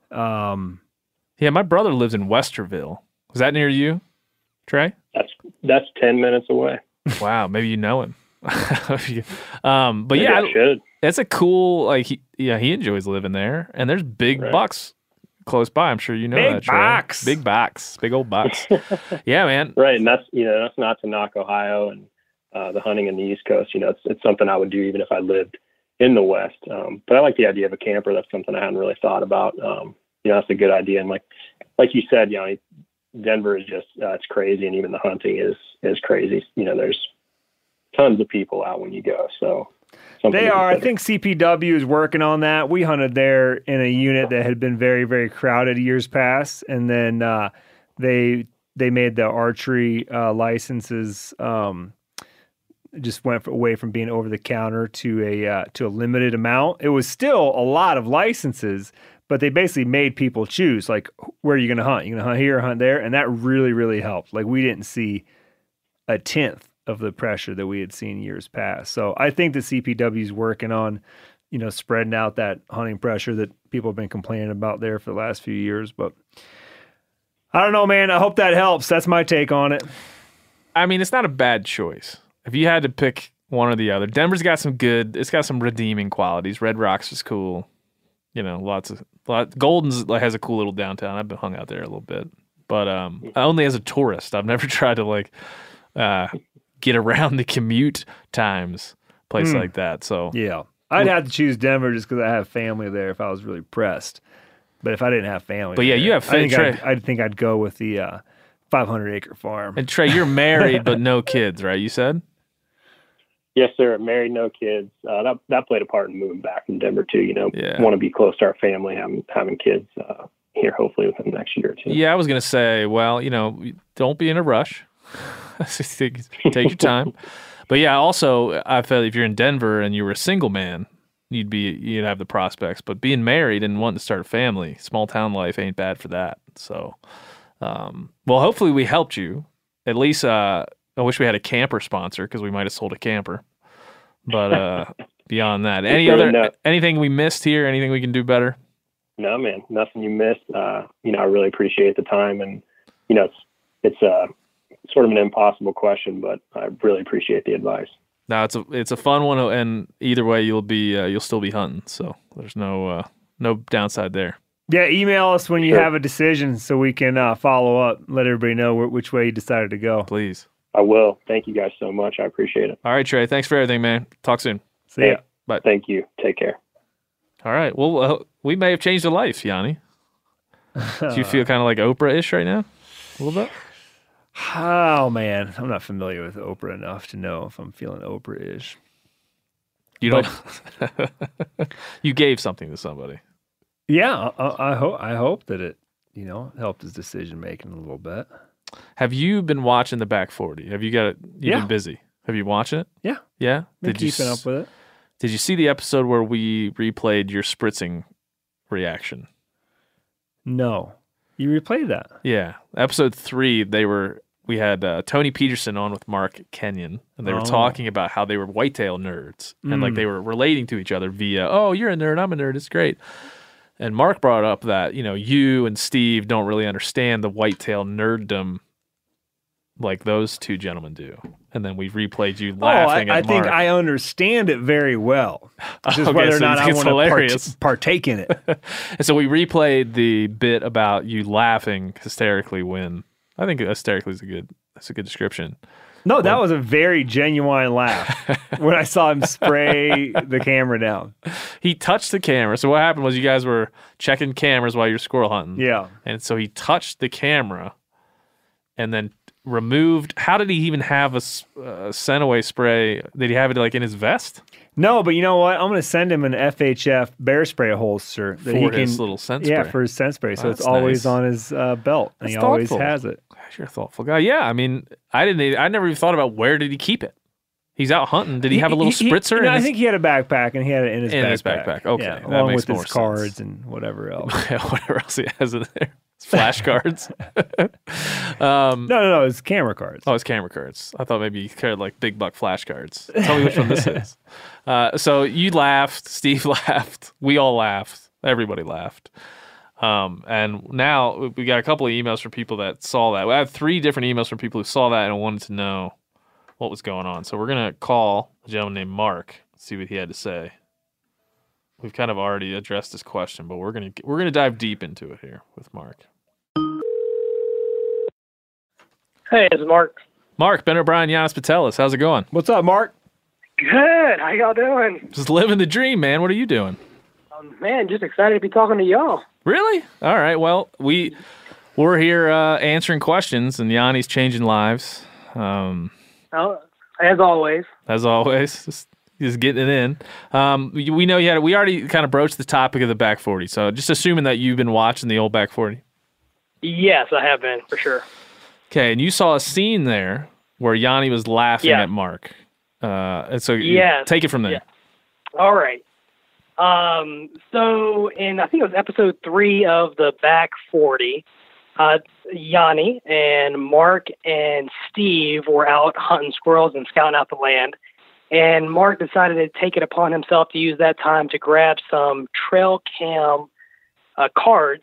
Um, Yeah, my brother lives in Westerville. Is that near you, Trey? That's that's ten minutes away. Wow, maybe you know him. um, but Maybe yeah, I should. it's a cool like he, yeah he enjoys living there, and there's big Right. bucks close by. I'm sure you know Big that. Trey. bucks. Big bucks, big old bucks. Yeah, man. Right, and that's you know that's not to knock Ohio and uh, the hunting in the East Coast. You know, it's it's something I would do even if I lived in the West. Um, but I like the idea of a camper. That's something I hadn't really thought about. Um, you know, that's a good idea. And like like you said, you know, Denver is just uh, it's crazy, and even the hunting is is crazy. You know, there's tons of people out when you go. So something They to are. I consider. think C P W is working on that. We hunted there in a unit that had been very, very crowded years past, and then uh, they they made the archery uh, licenses um, just went away from being over the counter to a uh, to a limited amount. It was still a lot of licenses, but they basically made people choose, like, where are you going to hunt? You're going to hunt here or hunt there? And that really, really helped. Like, we didn't see a tenth of the pressure that we had seen years past. So I think the C P W is working on, you know, spreading out that hunting pressure that people have been complaining about there for the last few years. But I don't know, man. I hope that helps. That's my take on it. I mean, it's not a bad choice. If you had to pick one or the other, Denver's got some good, it's got some redeeming qualities. Red Rocks is cool. You know, lots of, lot, Golden's has a cool little downtown. I've been hung out there a little bit. But um, only as a tourist. I've never tried to, like, uh, get around the commute times, place Mm. like that. So Yeah. I'd have to choose Denver just because I have family there if I was really pressed. But if I didn't have family, But yeah, there, you have I think Trey. I'd, I think I'd go with the uh, five hundred acre farm. And Trey, you're married but no kids, right? You said? Yes, sir. Married, no kids. Uh, that that played a part in moving back from Denver too. You know, Yeah. want to be close to our family, having having kids uh, here, hopefully within the next year or two. Yeah, I was gonna say, well, you know, don't be in a rush. take, take your time. But yeah, also, I felt if you're in Denver and you were a single man, you'd be you'd have the prospects. But being married and wanting to start a family, small town life ain't bad for that. So, um, well, hopefully we helped you. At least, uh, I wish we had a camper sponsor because we might have sold a camper. But uh, beyond that, any Really other not. anything we missed here? Anything we can do better? No, man, nothing you missed. Uh, you know, I really appreciate the time, and you know, it's it's uh, sort of an impossible question, but I really appreciate the advice. No, it's a it's a fun one, and either way, you'll be uh, you'll still be hunting. So there's no uh, no downside there. Yeah, email us when you Sure. have a decision so we can uh, follow up, let everybody know wh- which way you decided to go. Please. I will. Thank you guys so much. I appreciate it. All right, Trey. Thanks for everything, man. Talk soon. See ya. Hey, Bye. Thank you. Take care. All right. Well, uh, we may have changed a life, Yanni. Do you feel kind of like Oprah-ish right now? A little bit. Oh, man. I'm not familiar with Oprah enough to know if I'm feeling Oprah-ish. You don't. You gave something to somebody. Yeah, I, I, hope I hope that it, you know, helped his decision making a little bit. Have you been watching the Back forty? Have you got it? You've Yeah. been busy. Have you watched it? Yeah. Yeah. Been Did you keeping s- up with it. Did you see the episode where we replayed your spritzing reaction? No. You replayed that. Yeah, episode three. They were we had uh, Tony Peterson on with Mark Kenyon, and they were Oh. talking about how they were whitetail nerds, and like Mm. they were relating to each other via, "Oh, you're a nerd, I'm a nerd, it's great." And Mark brought up that you know you and Steve don't really understand the whitetail nerddom like those two gentlemen do, and then we replayed you laughing oh, I, at I think Mark. I understand it very well. It's just Okay, whether or so you not think I it's want to hilarious. part- partake in it. And so we replayed the bit about you laughing hysterically when I think hysterically is a good that's a good description. No, that was a very genuine laugh when I saw him spray the camera down. He touched the camera. So what happened was you guys were checking cameras while you're squirrel hunting. Yeah. And so he touched the camera and then removed. How did he even have a s- uh, scent-away spray? Did he have it like in his vest? No, but you know what? I'm going to send him an F H F bear spray holster that For he can, his little scent Yeah, spray. for his scent spray. So Oh, it's that's always nice. on his uh, belt, and That's he always thoughtful. has it. Gosh, you're a thoughtful guy. Yeah, I mean, I didn't. e, I never even thought about where did he keep it. He's out hunting. Did he have a little He- he- spritzer? you know, in I his- think he had a backpack, and he had it in his In backpack. his backpack. Okay, Yeah, that along makes with more his sense. cards and whatever else. whatever else he has in there. Flashcards. um, no, no, no. It's camera cards. Oh, it's camera cards. I thought maybe you carried like big buck flashcards. Tell me which one this is. Uh, so you laughed. Steve laughed. We all laughed. Everybody laughed. Um, and now we got a couple of emails from people that saw that. We have three different emails from people who saw that and wanted to know what was going on. So we're going to call a gentleman named Mark, see what he had to say. We've kind of already addressed this question, but we're going to we're going to dive deep into it here with Mark. Hey, it's Mark. Mark, Ben O'Brien, Giannis Patelis. How's it going? What's up, Mark? Good. How y'all doing? Just living the dream, man. What are you doing? Um, man, just excited to be talking to y'all. Really? All right. Well, we we're here uh, answering questions, and Yanni's changing lives. Um, Oh, as always. as always, just, just getting it in. Um, we, we know you had. We already kind of broached the topic of the back forty. So just assuming that you've been watching the old back forty. Yes, I have been, for sure. Okay, and you saw a scene there where Yanni was laughing Yeah. at Mark. Uh, and so you- Yes. take it from there. Yeah. All right. Um, so in, I think it was episode three of the Back forty, uh, Yanni and Mark and Steve were out hunting squirrels and scouting out the land. And Mark decided to take it upon himself to use that time to grab some trail cam uh, cards.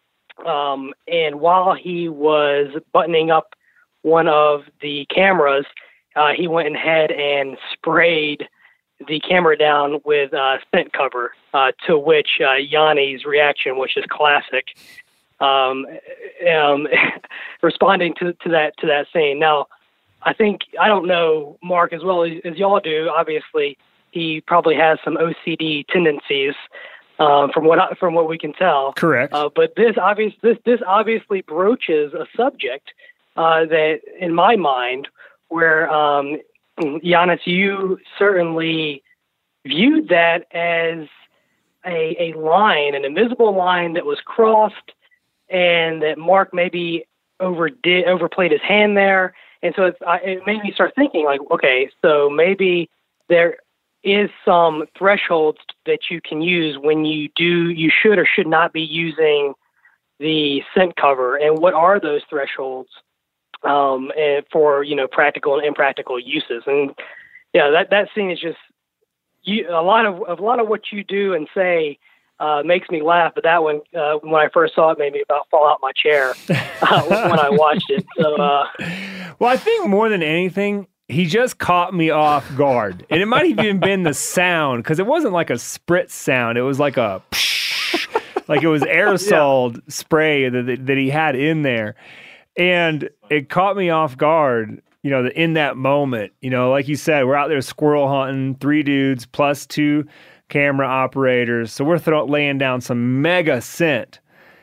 Um, and while he was buttoning up one of the cameras, uh, he went ahead and sprayed the camera down with uh, scent cover, uh, to which uh, Yanni's reaction was just classic, um, um, responding to, to that to that scene. Now, I think, I don't know Mark as well as, as y'all do. Obviously, he probably has some O C D tendencies, um, from what I, from what we can tell. Correct. Uh, but this obvious this this obviously broaches a subject uh, that, in my mind, where um, Giannis, you certainly viewed that as a, a line, an invisible line that was crossed, and that Mark maybe overdid, overplayed his hand there. And so it's, I, it made me start thinking, like, okay, so maybe there is some thresholds that you can use when you do, you should or should not be using the scent cover, and what are those thresholds? Um, and for, you know, practical and impractical uses. And yeah, that, that scene is just, you, a lot of, a lot of what you do and say, uh, makes me laugh. But that one, uh, when I first saw it, made me about fall out my chair, uh, when I watched it. So, uh, well, I think more than anything, he just caught me off guard, and it might have even been the sound, cause it wasn't like a spritz sound. It was like a, like it was aerosol yeah. spray that, that he had in there. And it caught me off guard, you know, in that moment. You know, like you said, we're out there squirrel hunting, three dudes plus two camera operators. So we're throw, laying down some mega scent.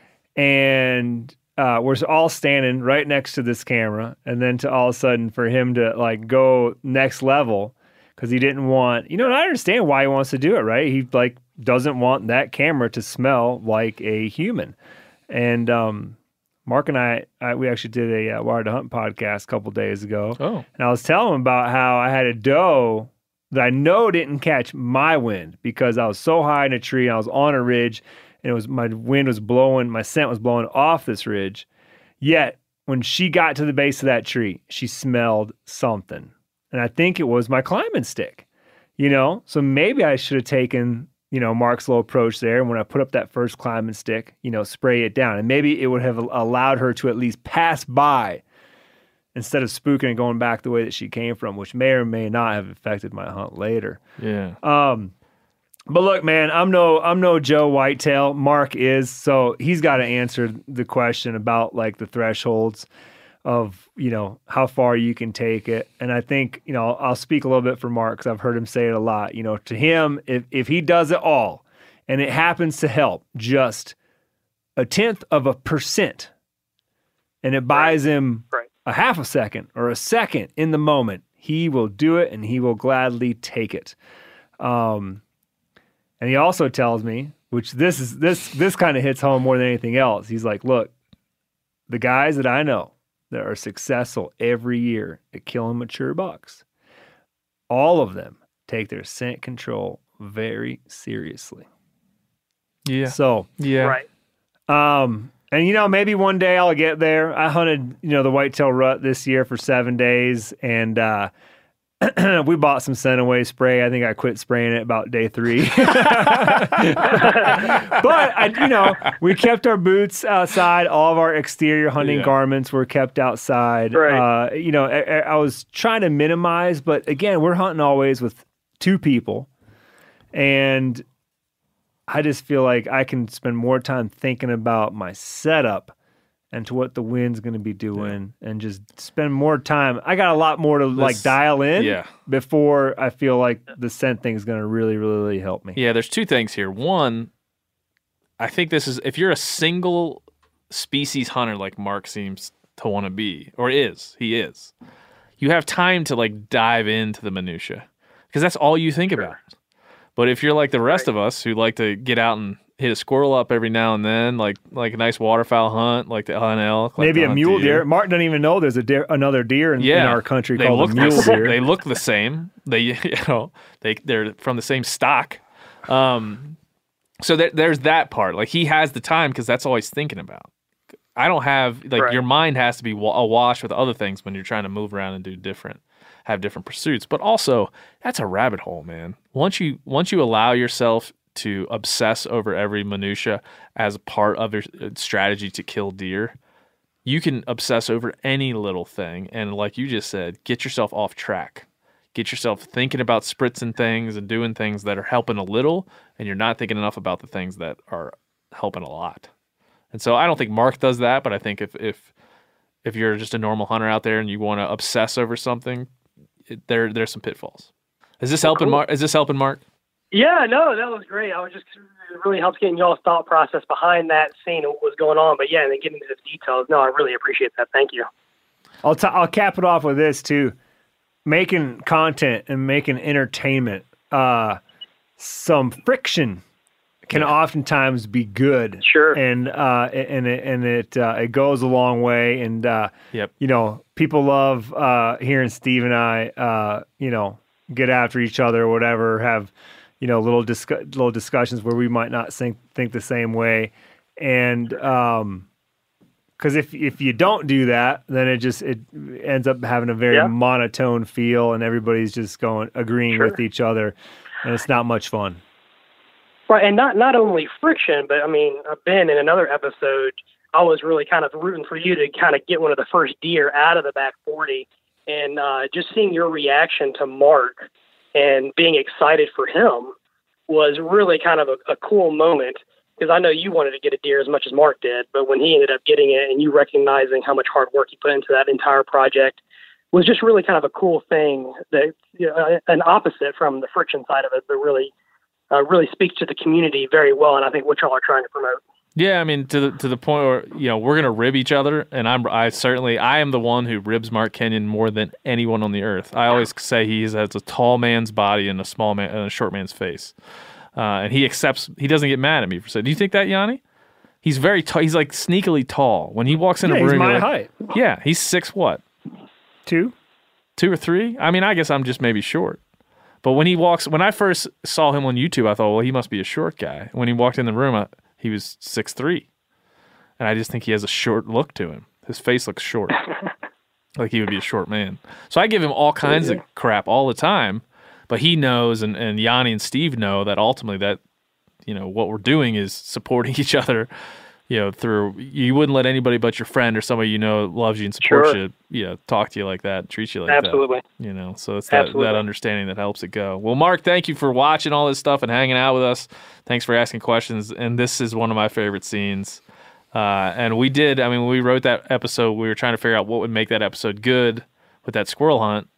And uh, we're all standing right next to this camera. And then to all of a sudden for him to, like, go next level because he didn't want, you know, and I understand why he wants to do it, right? He, like, doesn't want that camera to smell like a human. And, um... Mark and I, I, we actually did a uh, Wired to Hunt podcast a couple days ago. Oh. And I was telling him about how I had a doe that I know didn't catch my wind because I was so high in a tree. I was on a ridge, and it was my wind was blowing, my scent was blowing off this ridge. Yet, when she got to the base of that tree, she smelled something. And I think it was my climbing stick, you know? So maybe I should have taken, you know, Mark's little approach there. And when I put up that first climbing stick, you know, spray it down. And maybe it would have allowed her to at least pass by instead of spooking and going back the way that she came from, which may or may not have affected my hunt later. Yeah. Um, but look, man, I'm no, I'm no Joe Whitetail. Mark is, so he's got to answer the question about, like, the thresholds of, you know, how far you can take it. And I think, you know, I'll speak a little bit for Mark because I've heard him say it a lot. You know, to him, if, if he does it all and it happens to help just a tenth of a percent and it buys right. him right. a half a second or a second in the moment, he will do it and he will gladly take it. Um, and he also tells me, which this is, this, this kind of hits home more than anything else. He's like, look, the guys that I know that are successful every year at killing mature bucks, all of them take their scent control very seriously. Yeah. So, yeah. Right. Um, and, you know, maybe one day I'll get there. I hunted, you know, the whitetail rut this year for seven days, and uh, we bought some scent away spray. I think I quit spraying it about day three. But, I, you know, we kept our boots outside. All of our exterior hunting Yeah. garments were kept outside. Right. Uh, you know, I, I was trying to minimize, but again, we're hunting always with two people. And I just feel like I can spend more time thinking about my setup and to what the wind's going to be doing, yeah. and just spend more time. I got a lot more to this, like dial in yeah. before I feel like the scent thing is going to really, really, really help me. Yeah, there's two things here. One, I think this is, if you're a single species hunter like Mark seems to want to be, or is, he is, you have time to, like, dive into the minutia because that's all you think about. But if you're like the rest right. of us who like to get out and hit a squirrel up every now and then, like like a nice waterfowl hunt, like the hunt elk, like maybe a hunt mule deer. deer. Mark doesn't even know there's a deer, another deer in, yeah. in our country they called look a mule the, deer. They look the same. They, you know, they they're from the same stock. Um, so there, there's that part. Like he has the time because that's all he's thinking about. I don't have like Right. your mind has to be wa- awash with other things when you're trying to move around and do different, have different pursuits. But also, that's a rabbit hole, man. Once you once you allow yourself to obsess over every minutia as part of your strategy to kill deer, you can obsess over any little thing. And like you just said, get yourself off track. Get yourself thinking about spritzing things and doing things that are helping a little, and you're not thinking enough about the things that are helping a lot. And so I don't think Mark does that, but I think if if if you're just a normal hunter out there and you want to obsess over something, it, there there's some pitfalls. Is this helping, Cool. Mark? Is this helping, Mark? Yeah, no, that was great. I was just it really helps getting y'all's thought process behind that scene and what was going on. But yeah, and then getting into the details. No, I really appreciate that. Thank you. I'll t- I'll cap it off with this too. Making content and making entertainment, uh, some friction can oftentimes be good. Sure. And uh, and it, and it uh, it goes a long way. And uh, Yep. you know, people love uh, hearing Steve and I, uh, you know, get after each other or whatever. Have you know little discu- little discussions where we might not think think the same way. And um, because if if you don't do that, then it just it ends up having a very Yeah. monotone feel, and everybody's just going agreeing Sure. with each other, and it's not much fun. Right, and not not only friction, but I mean, uh, Ben, in another episode, I was really kind of rooting for you to kind of get one of the first deer out of the back forty, and uh, just seeing your reaction to Mark and being excited for him was really kind of a, a cool moment, because I know you wanted to get a deer as much as Mark did, but when he ended up getting it and you recognizing how much hard work he put into that entire project was just really kind of a cool thing, that you know, an opposite from the friction side of it, but really Uh, really speaks to the community very well, and I think what y'all are trying to promote. Yeah, I mean, to the to the point where you know we're gonna rib each other, and I'm I certainly I am the one who ribs Mark Kenyon more than anyone on the earth. I always say he has a tall man's body and a small man and a short man's face, uh, and he accepts. He doesn't get mad at me for saying. Do you think that, Yanni? He's very tall. He's like sneakily tall. When he walks in Yeah, a he's room, my you're like- height. Yeah, he's six what? Two. Two or three? I mean, I guess I'm just maybe short. But when he walks, when I first saw him on YouTube, I thought, well, he must be a short guy. When he walked in the room, I, he was six three, and I just think he has a short look to him. His face looks short, like he would be a short man. So I give him all kinds of crap all the time, but he knows, and, and Yanni and Steve know that ultimately that, you know, what we're doing is supporting each other. You know, through you wouldn't let anybody but your friend or somebody you know loves you and supports Sure. you, you know, talk to you like that, treat you like Absolutely. that. You know, so it's that, Absolutely. that understanding that helps it go. Well, Mark, thank you for watching all this stuff and hanging out with us. Thanks for asking questions. And this is one of my favorite scenes. Uh, and we did, I mean, when we wrote that episode, we were trying to figure out what would make that episode good with that squirrel hunt.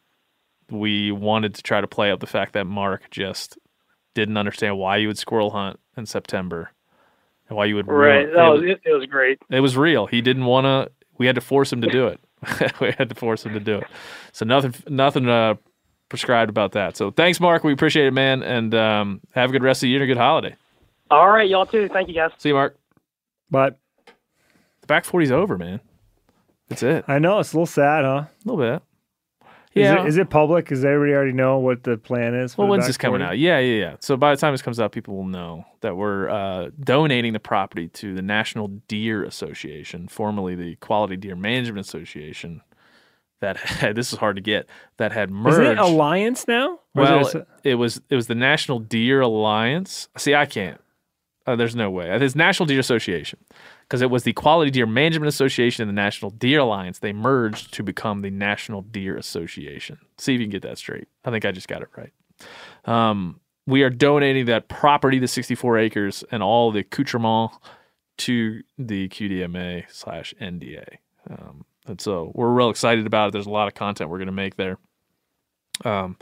We wanted to try to play up the fact that Mark just didn't understand why you would squirrel hunt in September. And why you would Right. ruin- That it was, it, it was great. it was real. He didn't want to. We had to force him to do it. we had to force him to do it. So nothing, nothing uh, prescribed about that. So thanks, Mark. We appreciate it, man. And um, have a good rest of the year and a good holiday. All right, y'all too. Thank you, guys. See you, Mark. But The back forty's over, man. That's it. I know it's a little sad, huh? A little bit. Is Yeah. it, is it public? Does everybody already know what the plan is? For Well, the when's back this coming forty? out? Yeah, yeah, yeah. So by the time this comes out, people will know that we're uh, donating the property to the National Deer Association, formerly the Quality Deer Management Association. That had, this is hard to get. That had merged. Is it Alliance now? Or is Well, it a- it was it was the National Deer Alliance. See, I can't. Uh, there's no way. It's National Deer Association, because it was the Quality Deer Management Association and the National Deer Alliance. They merged to become the National Deer Association. See if you can get that straight. I think I just got it right. Um, we are donating that property, the sixty-four acres, and all the accoutrement to the Q D M A slash N D A. Um, and so we're real excited about it. There's a lot of content we're going to make there. Um,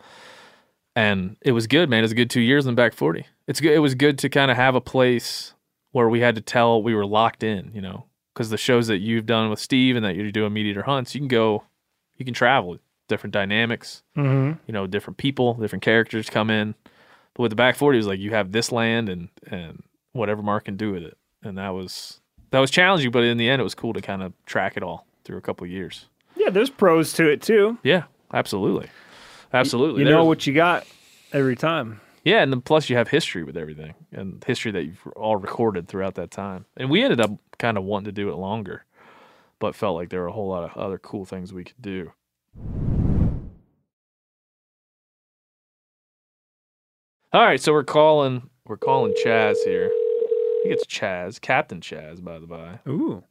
and it was good, man. It was a good two years in the back forty. It's good. It was good to kind of have a place where we had to tell we were locked in, you know, because the shows that you've done with Steve and that you're doing Meat Eater Hunts, you can go, you can travel, different dynamics, Mhm. you know, different people, different characters come in. But with the back forty, it was like you have this land and and whatever Mark can do with it, and that was that was challenging, but in the end, it was cool to kind of track it all through a couple of years. Yeah, there's pros to it too. Yeah, absolutely, absolutely. You know There's- what you got every time. Yeah, and then plus you have history with everything, and history that you've all recorded throughout that time. And we ended up kind of wanting to do it longer, but felt like there were a whole lot of other cool things we could do. All right, so we're calling we're calling Chaz here. I think it's Chaz, Captain Chaz, by the by. Ooh.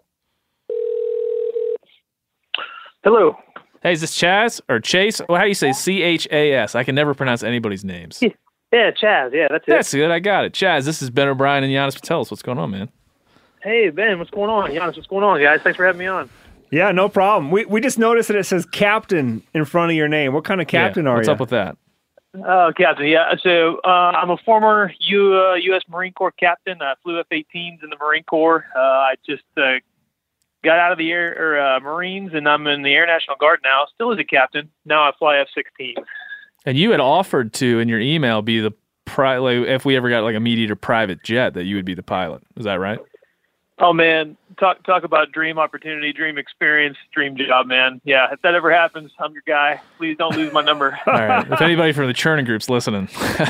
Hello. Hey, is this Chaz or Chase? Well, how do you say C H A S? I can never pronounce anybody's names. Yeah, Chaz. Yeah, that's it. That's good. I got it. Chaz, this is Ben O'Brien and Giannis Patelis. What's going on, man? Hey, Ben, what's going on? Giannis, what's going on, guys? Thanks for having me on. Yeah, no problem. We we just noticed that it says captain in front of your name. What kind of captain yeah, are what's you? up with that? Oh, Captain, yeah. So uh, I'm a former U, uh, U S Marine Corps captain. I flew F eighteens in the Marine Corps. Uh, I just uh, got out of the Air or, uh, Marines, and I'm in the Air National Guard now, still as a captain. Now I fly F sixteen. And you had offered to, in your email, be the pri- like, if we ever got like a Meat Eater private jet, that you would be the pilot. Is that right? Oh, man, talk talk about dream opportunity, dream experience, dream job, man. Yeah, if that ever happens, I'm your guy. Please don't lose my number. All right. If anybody from the Churning Group's listening,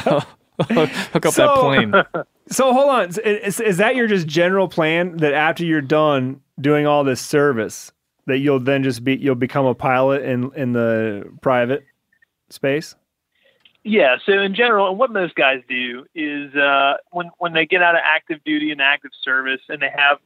hook up So- that plane. So hold on. Is, is that your just general plan that after you're done doing all this service, that you'll then just be you'll become a pilot in in the private space? Yeah, so in general, and what most guys do is uh, when when they get out of active duty and active service, and they have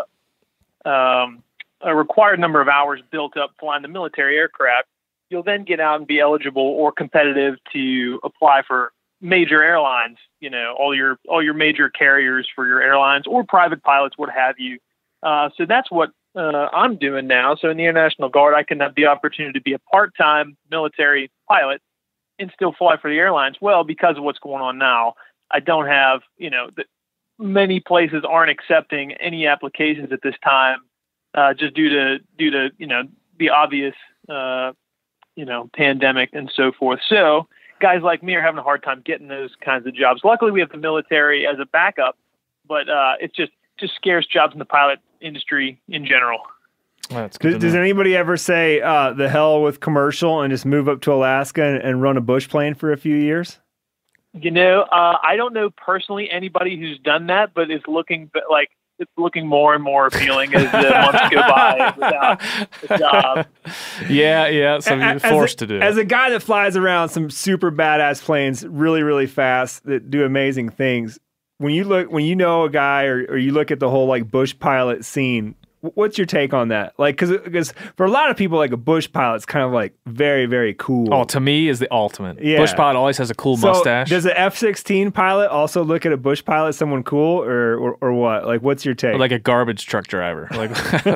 a, um, a required number of hours built up flying the military aircraft, you'll then get out and be eligible or competitive to apply for major airlines. You know, all your all your major carriers for your airlines or private pilots, what have you. Uh, so that's what uh, I'm doing now. So in the Air National Guard, I can have the opportunity to be a part-time military pilot and still fly for the airlines. Well, because of what's going on now, I don't have, you know, the, many places aren't accepting any applications at this time, uh, just due to, due to, you know, the obvious, uh, you know, pandemic and so forth. So guys like me are having a hard time getting those kinds of jobs. Luckily we have the military as a backup, but, uh, it's just, just scarce jobs in the pilot industry in general. That's good Does, does anybody ever say uh, the hell with commercial and just move up to Alaska and, and run a bush plane for a few years? You know, uh, I don't know personally anybody who's done that, but it's looking like it's looking more and more appealing as the months go by without a job. Yeah, yeah, so you're As forced a, to do it. As a guy that flies around some super badass planes really, really fast that do amazing things, when you look, when you know a guy or, or you look at the whole like bush pilot scene, what's your take on that? Like, because because for a lot of people, like a bush pilot's kind of like very, very cool. Oh, to me is the ultimate. Yeah. Bush pilot always has a cool So mustache. does an F sixteen pilot also look at a bush pilot someone cool, or or, or what? Like, what's your take? Or like a garbage truck driver. Like,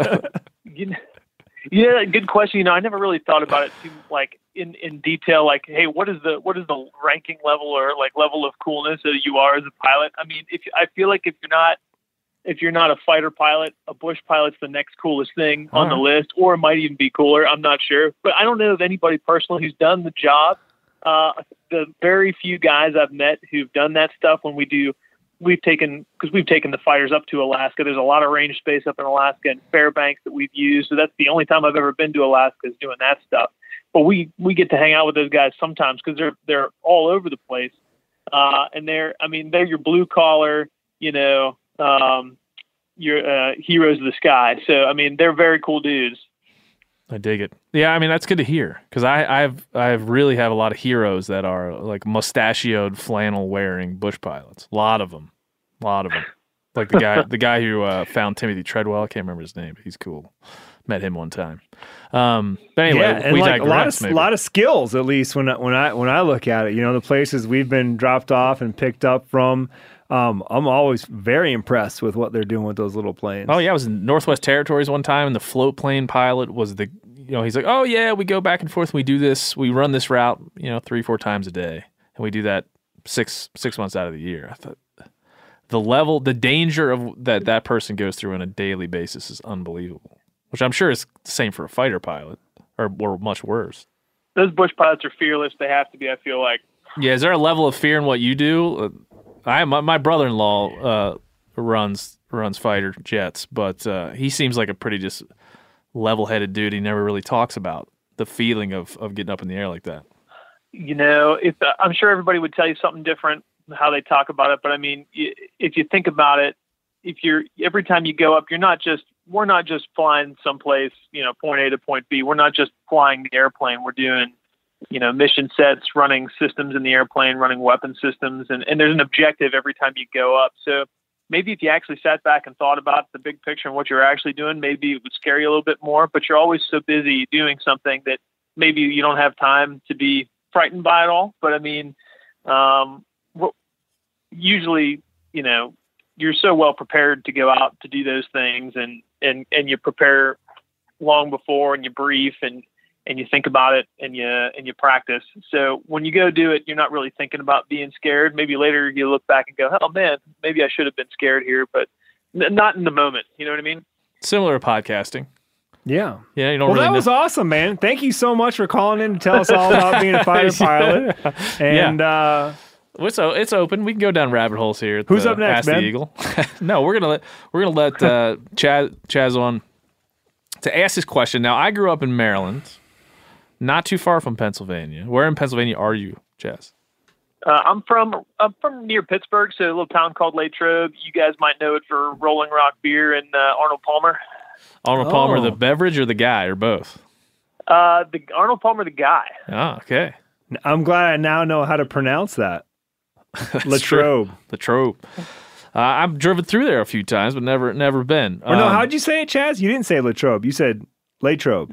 You know, yeah, good question. You know, I never really thought about it too, like in, in detail. Like, hey, what is the what is the ranking level or like level of coolness that you are as a pilot? I mean, if I feel like if you're not if you're not a fighter pilot, a bush pilot's the next coolest thing on Uh-huh. the list, or it might even be cooler. I'm not sure, but I don't know of anybody personally who's done the job. Uh, the very few guys I've met who've done that stuff when we do. We've taken, because we've taken the fighters up to Alaska. There's a lot of range space up in Alaska and Fairbanks that we've used. So that's the only time I've ever been to Alaska is doing that stuff. But we, we get to hang out with those guys sometimes because they're, they're all over the place. Uh, and they're, I mean, they're your blue collar, you know, um, your uh, heroes of the sky. So, I mean, they're very cool dudes. I dig it. Yeah, I mean that's good to hear because I I've I've really have a lot of heroes that are like mustachioed flannel wearing bush pilots. A lot of them, a lot of them. Like the guy the guy who uh, found Timothy Treadwell. I can't remember his name, but he's cool. Met him one time. Um, but anyway, yeah, and we like a lot digress. of maybe. a lot of skills, at least when I, when I when I look at it. You know, the places we've been dropped off and picked up from. Um, I'm always very impressed with what they're doing with those little planes. Oh yeah, I was in Northwest Territories one time, and the float plane pilot was the, you know, he's like, oh yeah, we go back and forth, we do this, we run this route, you know, three four times a day, and we do that six six months out of the year. I thought the level, the danger of that that person goes through on a daily basis is unbelievable. Which I'm sure is the same for a fighter pilot, or or much worse. Those bush pilots are fearless. They have to be, I feel like. Yeah, is there a level of fear in what you do? Uh, I my, my brother-in-law uh, runs runs fighter jets, but uh, he seems like a pretty just level-headed dude. He never really talks about the feeling of, of getting up in the air like that. You know, if uh, I'm sure everybody would tell you something different, how they talk about it, but I mean, if you think about it, if you're every time you go up, you're not just we're not just flying someplace, you know, point A to point B. We're not just flying the airplane. We're doing, you know, mission sets, running systems in the airplane, running weapon systems, and, and there's an objective every time you go up. So maybe if you actually sat back and thought about the big picture and what you're actually doing, maybe it would scare you a little bit more, but you're always so busy doing something that maybe you don't have time to be frightened by it all. But I mean, um, usually, you know, you're so well prepared to go out to do those things, and, and, and you prepare long before, and you brief and, and you think about it, and you, and you practice. So when you go do it, you're not really thinking about being scared. Maybe later you look back and go, oh man, maybe I should have been scared here, but n- not in the moment. You know what I mean? Similar to podcasting. Yeah. Yeah. You don't well, really that was know. awesome, man. Thank you so much for calling in to tell us all about being a fighter pilot. And, Yeah. uh, It's, it's open. We can go down rabbit holes here. At Who's the up next, Ask Ben? the Eagle. No, we're gonna let we're gonna let uh, Chaz Chaz on to ask this question. Now, I grew up in Maryland, not too far from Pennsylvania. Where in Pennsylvania are you, Chaz? Uh, I'm from I'm from near Pittsburgh, so a little town called Latrobe. You guys might know it for Rolling Rock beer and uh, Arnold Palmer. Arnold Oh. Palmer, the beverage or the guy, or both? Uh, the Arnold Palmer, the guy. Oh, okay. I'm glad I now know how to pronounce that. Latrobe. Latrobe. Uh, I've driven through there a few times, but never never been. Or no, Um, how'd you say it, Chaz? You didn't say Latrobe. You said Latrobe.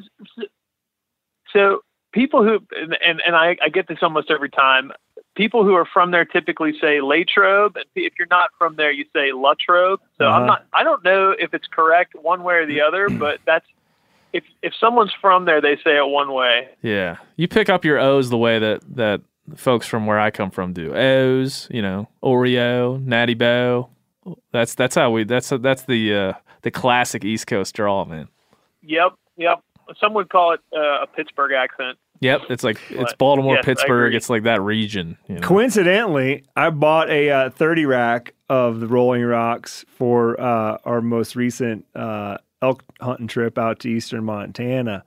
So people who and and, and I, I get this almost every time. People who are from there typically say Latrobe, and if you're not from there, you say Latrobe. So Uh-huh. I'm not. I don't know if it's correct one way or the other, but that's if if someone's from there, they say it one way. Yeah, you pick up your O's the way that that folks from where I come from do. O's, you know, Oreo, Natty Bow. That's that's how we. That's that's the uh, the classic East Coast drawl, man. Yep, yep. Some would call it uh, a Pittsburgh accent. Yep, it's like it's But, Baltimore, yes, I Pittsburgh. agree. It's like that region. You know? Coincidentally, I bought a uh, thirty rack of the Rolling Rocks for uh, our most recent uh, elk hunting trip out to eastern Montana.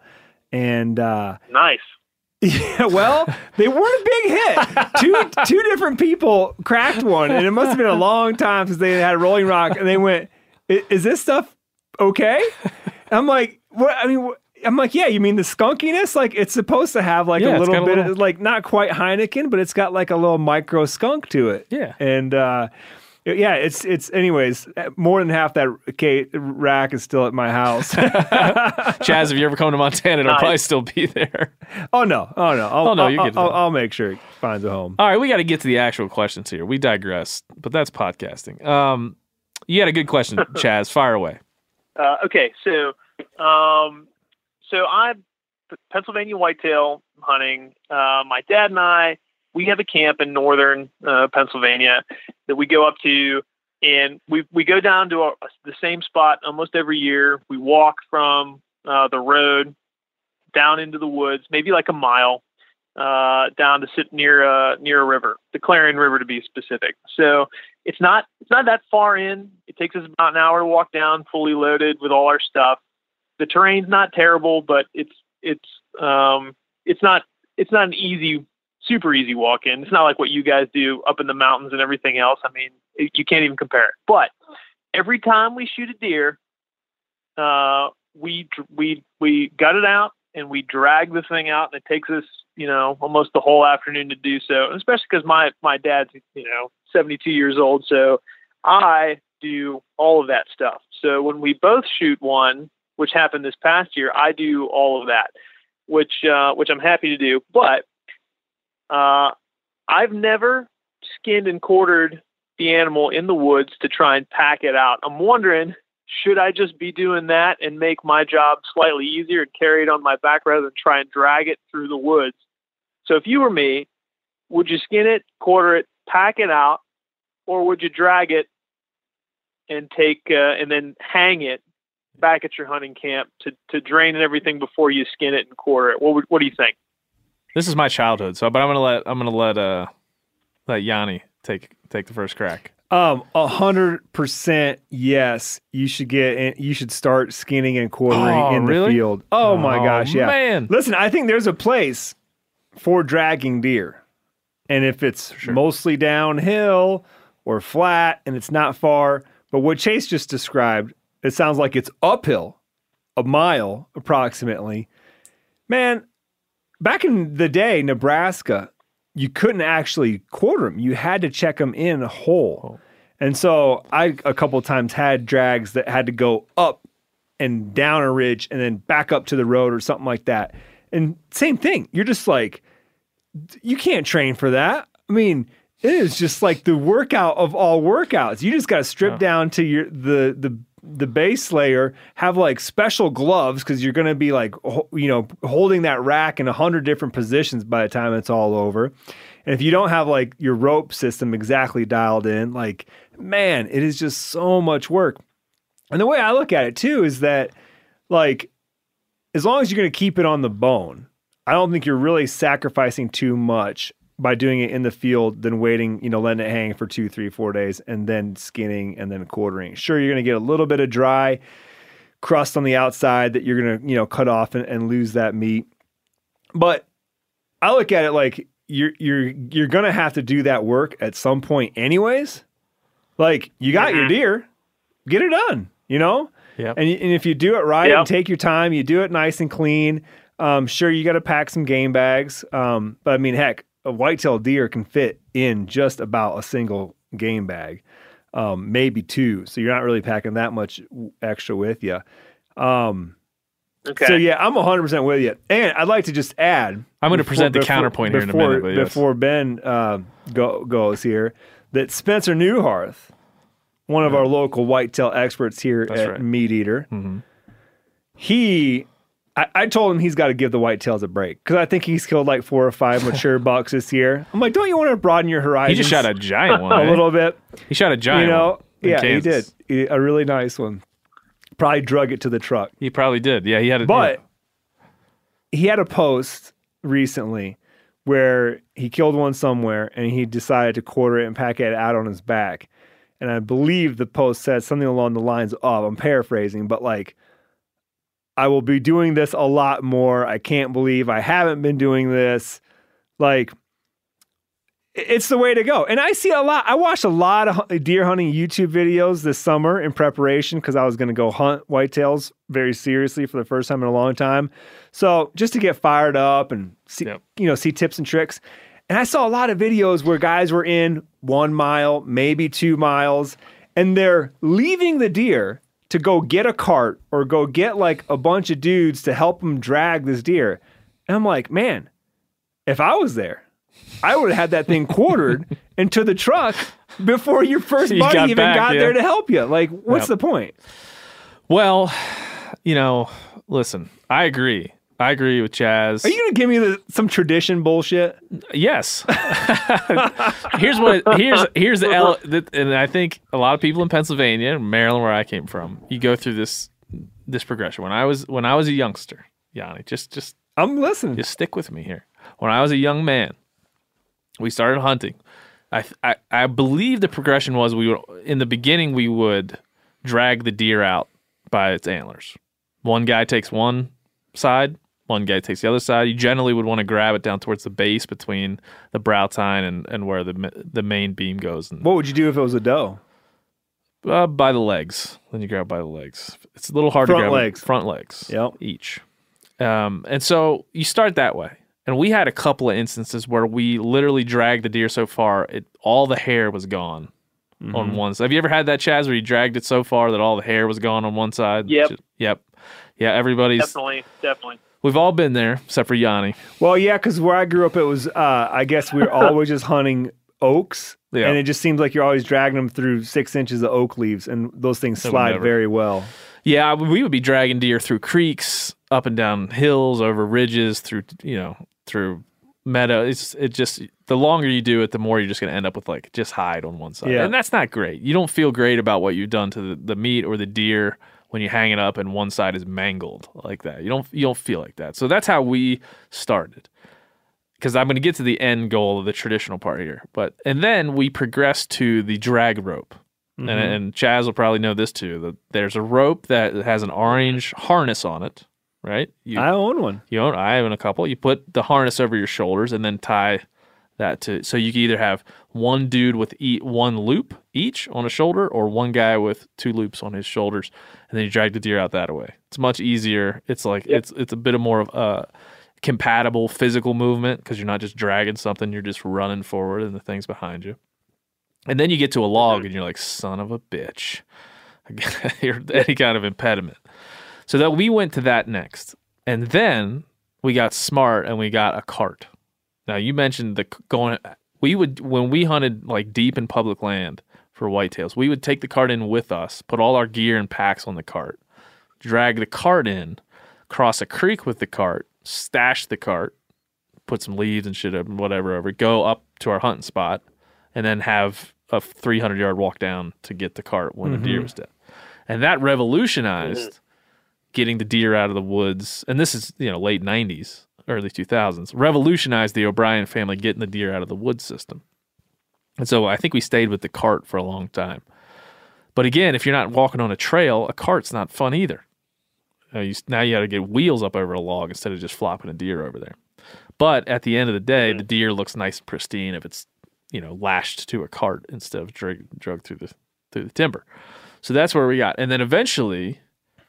And uh, Nice. yeah, well, they weren't a big hit. two two different people cracked one, and it must have been a long time since they had a Rolling Rock, and they went, "I- "Is this stuff okay?" I'm like, "What?" I mean, what? I'm like, "Yeah, you mean the skunkiness? Like, it's supposed to have like Yeah, a it's little got a bit little- of like not quite Heineken, but it's got like a little micro skunk to it." Yeah. and uh, yeah, it's it's anyways more than half that K- rack is still at my house. Chaz, if you ever come to Montana, it'll Nice. probably still be there. oh no, oh no, I'll, Oh, no, you I'll, get it I'll, done. I'll make sure it finds a home. All right, we got to get to the actual questions here. We digress, but that's podcasting. Um, you had a good question, Chaz. Fire away. Uh, okay, so um, so I'm Pennsylvania whitetail hunting. Uh, my dad and I, we have a camp in northern uh, Pennsylvania that we go up to, and we we go down to a, the same spot almost every year. We walk from uh, the road down into the woods, maybe like a mile, uh, down to sit near a near a river, the Clarion River to be specific. So it's not it's not that far in. It takes us about an hour to walk down, fully loaded with all our stuff. The terrain's not terrible, but it's it's um, it's not it's not an easy, super easy walk in. It's not like what you guys do up in the mountains and everything else. I mean, it, you can't even compare it. But every time we shoot a deer, uh, we dr- we we gut it out and we drag the thing out, and it takes us, you know, almost the whole afternoon to do so. Especially because my my dad's, you know, seventy-two years old, so I do all of that stuff. So when we both shoot one, which happened this past year, I do all of that, which uh, which I'm happy to do. But uh, I've never skinned and quartered the animal in the woods to try and pack it out. I'm wondering, should I just be doing that and make my job slightly easier and carry it on my back rather than try and drag it through the woods? So if you were me, would you skin it, quarter it, pack it out, or would you drag it and take uh, and then hang it back at your hunting camp to, to drain and everything before you skin it and quarter it? What would, what do you think? This is my childhood, so but I'm gonna let I'm gonna let uh let Yanni take take the first crack. Um, a hundred percent yes. You should get. You should start skinning and quartering Oh, in really? the field. Oh, my Oh, gosh, yeah. man. Listen, I think there's a place for dragging deer. And if it's sure. mostly downhill or flat and it's not far, but what Chase just described, it sounds like it's uphill, a mile approximately. Man, back in the day, Nebraska, you couldn't actually quarter them. You had to check them in whole. Oh. And so I a couple of times had drags that had to go up and down a ridge and then back up to the road or something like that. And same thing. You're just like, you can't train for that. I mean, it is just like the workout of all workouts. You just got to strip yeah. down to your the the the base layer, have like special gloves because you're going to be like, you know, holding that rack in a hundred different positions by the time it's all over. And if you don't have like your rope system exactly dialed in, like, man, it is just so much work. And the way I look at it too is that, like, as long as you're going to keep it on the bone, I don't think you're really sacrificing too much by doing it in the field than waiting, you know, letting it hang for two, three, four days and then skinning and then quartering. Sure, you're going to get a little bit of dry crust on the outside that you're going to, you know, cut off and, and lose that meat. But I look at it like you're you're you're going to have to do that work at some point anyways. Like, you got your deer, get it done, you know? Yep. And, and if you do it right Yep. and take your time, you do it nice and clean. Um, sure, you got to pack some game bags. Um, but I mean, heck, a whitetail deer can fit in just about a single game bag, um, maybe two. So you're not really packing that much extra with you. Um, okay. So yeah, I'm one hundred percent with you. And I'd like to just add, I'm going to before- present the before- counterpoint here in a before- minute. But yes. Before Ben uh, go, goes here, that Spencer Newharth, one of our local whitetail experts here That's at right. Meat Eater, Mhm. he, I, I told him he's got to give the whitetails a break because I think he's killed like four or five mature bucks this year. I'm like, don't you want to broaden your He horizons? just shot a giant one. a eh? little bit. He shot a giant You know, one. in yeah, Kansas. he did. He- a really nice one. Probably drug it to the truck. He probably did. Yeah, he had a. But he had a post recently where he killed one somewhere and he decided to quarter it and pack it out on his back. And I believe the post said something along the lines of, I'm paraphrasing, but like, I will be doing this a lot more. I can't believe I haven't been doing this. Like, it's the way to go. And I see a lot. I watched a lot of deer hunting YouTube videos this summer in preparation because I was going to go hunt whitetails very seriously for the first time in a long time. So just to get fired up and see, Yep. you know, see tips and tricks. And I saw a lot of videos where guys were in one mile, maybe two miles, and they're leaving the deer to go get a cart or go get like a bunch of dudes to help them drag this deer. And I'm like, man, if I was there, I would have had that thing quartered into the truck before your first You buddy got even back, got yeah. there to help you. Like, what's Yep. the point? Well, you know, listen, I agree. I agree with Chaz. Are you going to give me the, some tradition bullshit? Yes. here's what. Here's here's the, L, the and I think a lot of people in Pennsylvania, Maryland, where I came from, you go through this this progression. When I was when I was a youngster, Yanni, just just I'm listening. just stick with me here. When I was a young man, we started hunting. I I, I believe the progression was we would in the beginning we would drag the deer out by its antlers. One guy takes one side. One guy takes the other side. You generally would want to grab it down towards the base between the brow tine and, and where the ma- the main beam goes. And, What would you do if it was a doe? uh, by the legs. Then you grab by the legs. It's a little hard Front to grab. legs. Front legs. Yep. Each. Um, and so you start that way. And we had a couple of instances where we literally dragged the deer so far, it all the hair was gone Mm-hmm. on one side. Have you ever had that, Chaz, where you dragged it so far that all the hair was gone on one side? Yep. Just- yep. Yeah, everybody's... Definitely, definitely. We've all been there, except for Yanni. Well, yeah, because where I grew up, it was, uh, I guess we were always just hunting oaks. Yeah. And it just seems like you're always dragging them through six inches of oak leaves, and those things They would slide never. very well. Yeah, we would be dragging deer through creeks, up and down hills, over ridges, through you know, through meadow. It's it just the longer you do it, the more you're just going to end up with like just hide on one side, Yeah. and that's not great. You don't feel great about what you've done to the, the meat or the deer when you hang it up and one side is mangled like that. You don't you don't feel like that. So that's how we started. Because I'm going to get to the end goal of the traditional part here, but and then we progressed to the drag rope. Mm-hmm. And, and Chaz will probably know this too. That there's a rope that has an orange harness on it, right? You, I own one. you own. I own a couple. You put the harness over your shoulders and then tie that to so you can either have one dude with e- one loop each on a shoulder, or one guy with two loops on his shoulders, and then you drag the deer out that way. It's much easier. It's like Yep. it's it's a bit of more of a compatible physical movement because you're not just dragging something, you're just running forward and the thing's behind you. And then you get to a log and you're like, son of a bitch. You're any kind of impediment. So that we went to that next. And then we got smart and we got a cart. Now you mentioned the going we would when we hunted like deep in public land for whitetails, we would take the cart in with us, put all our gear and packs on the cart, drag the cart in, cross a creek with the cart, stash the cart, put some leaves and shit and whatever over, go up to our hunting spot, and then have a three hundred yard walk down to get the cart when Mm-hmm. the deer was dead. And that revolutionized Mhm. getting the deer out of the woods. And this is, you know, late nineties, early two thousands, revolutionized the O'Brien family getting the deer out of the woods system. And so I think we stayed with the cart for a long time. But again, if you're not walking on a trail, a cart's not fun either. Uh, you, now you got to get wheels up over a log instead of just flopping a deer over there. But at the end of the day, the deer looks nice and pristine if it's, you know, lashed to a cart instead of drug, drug through the through the timber. So that's where we got. And then eventually,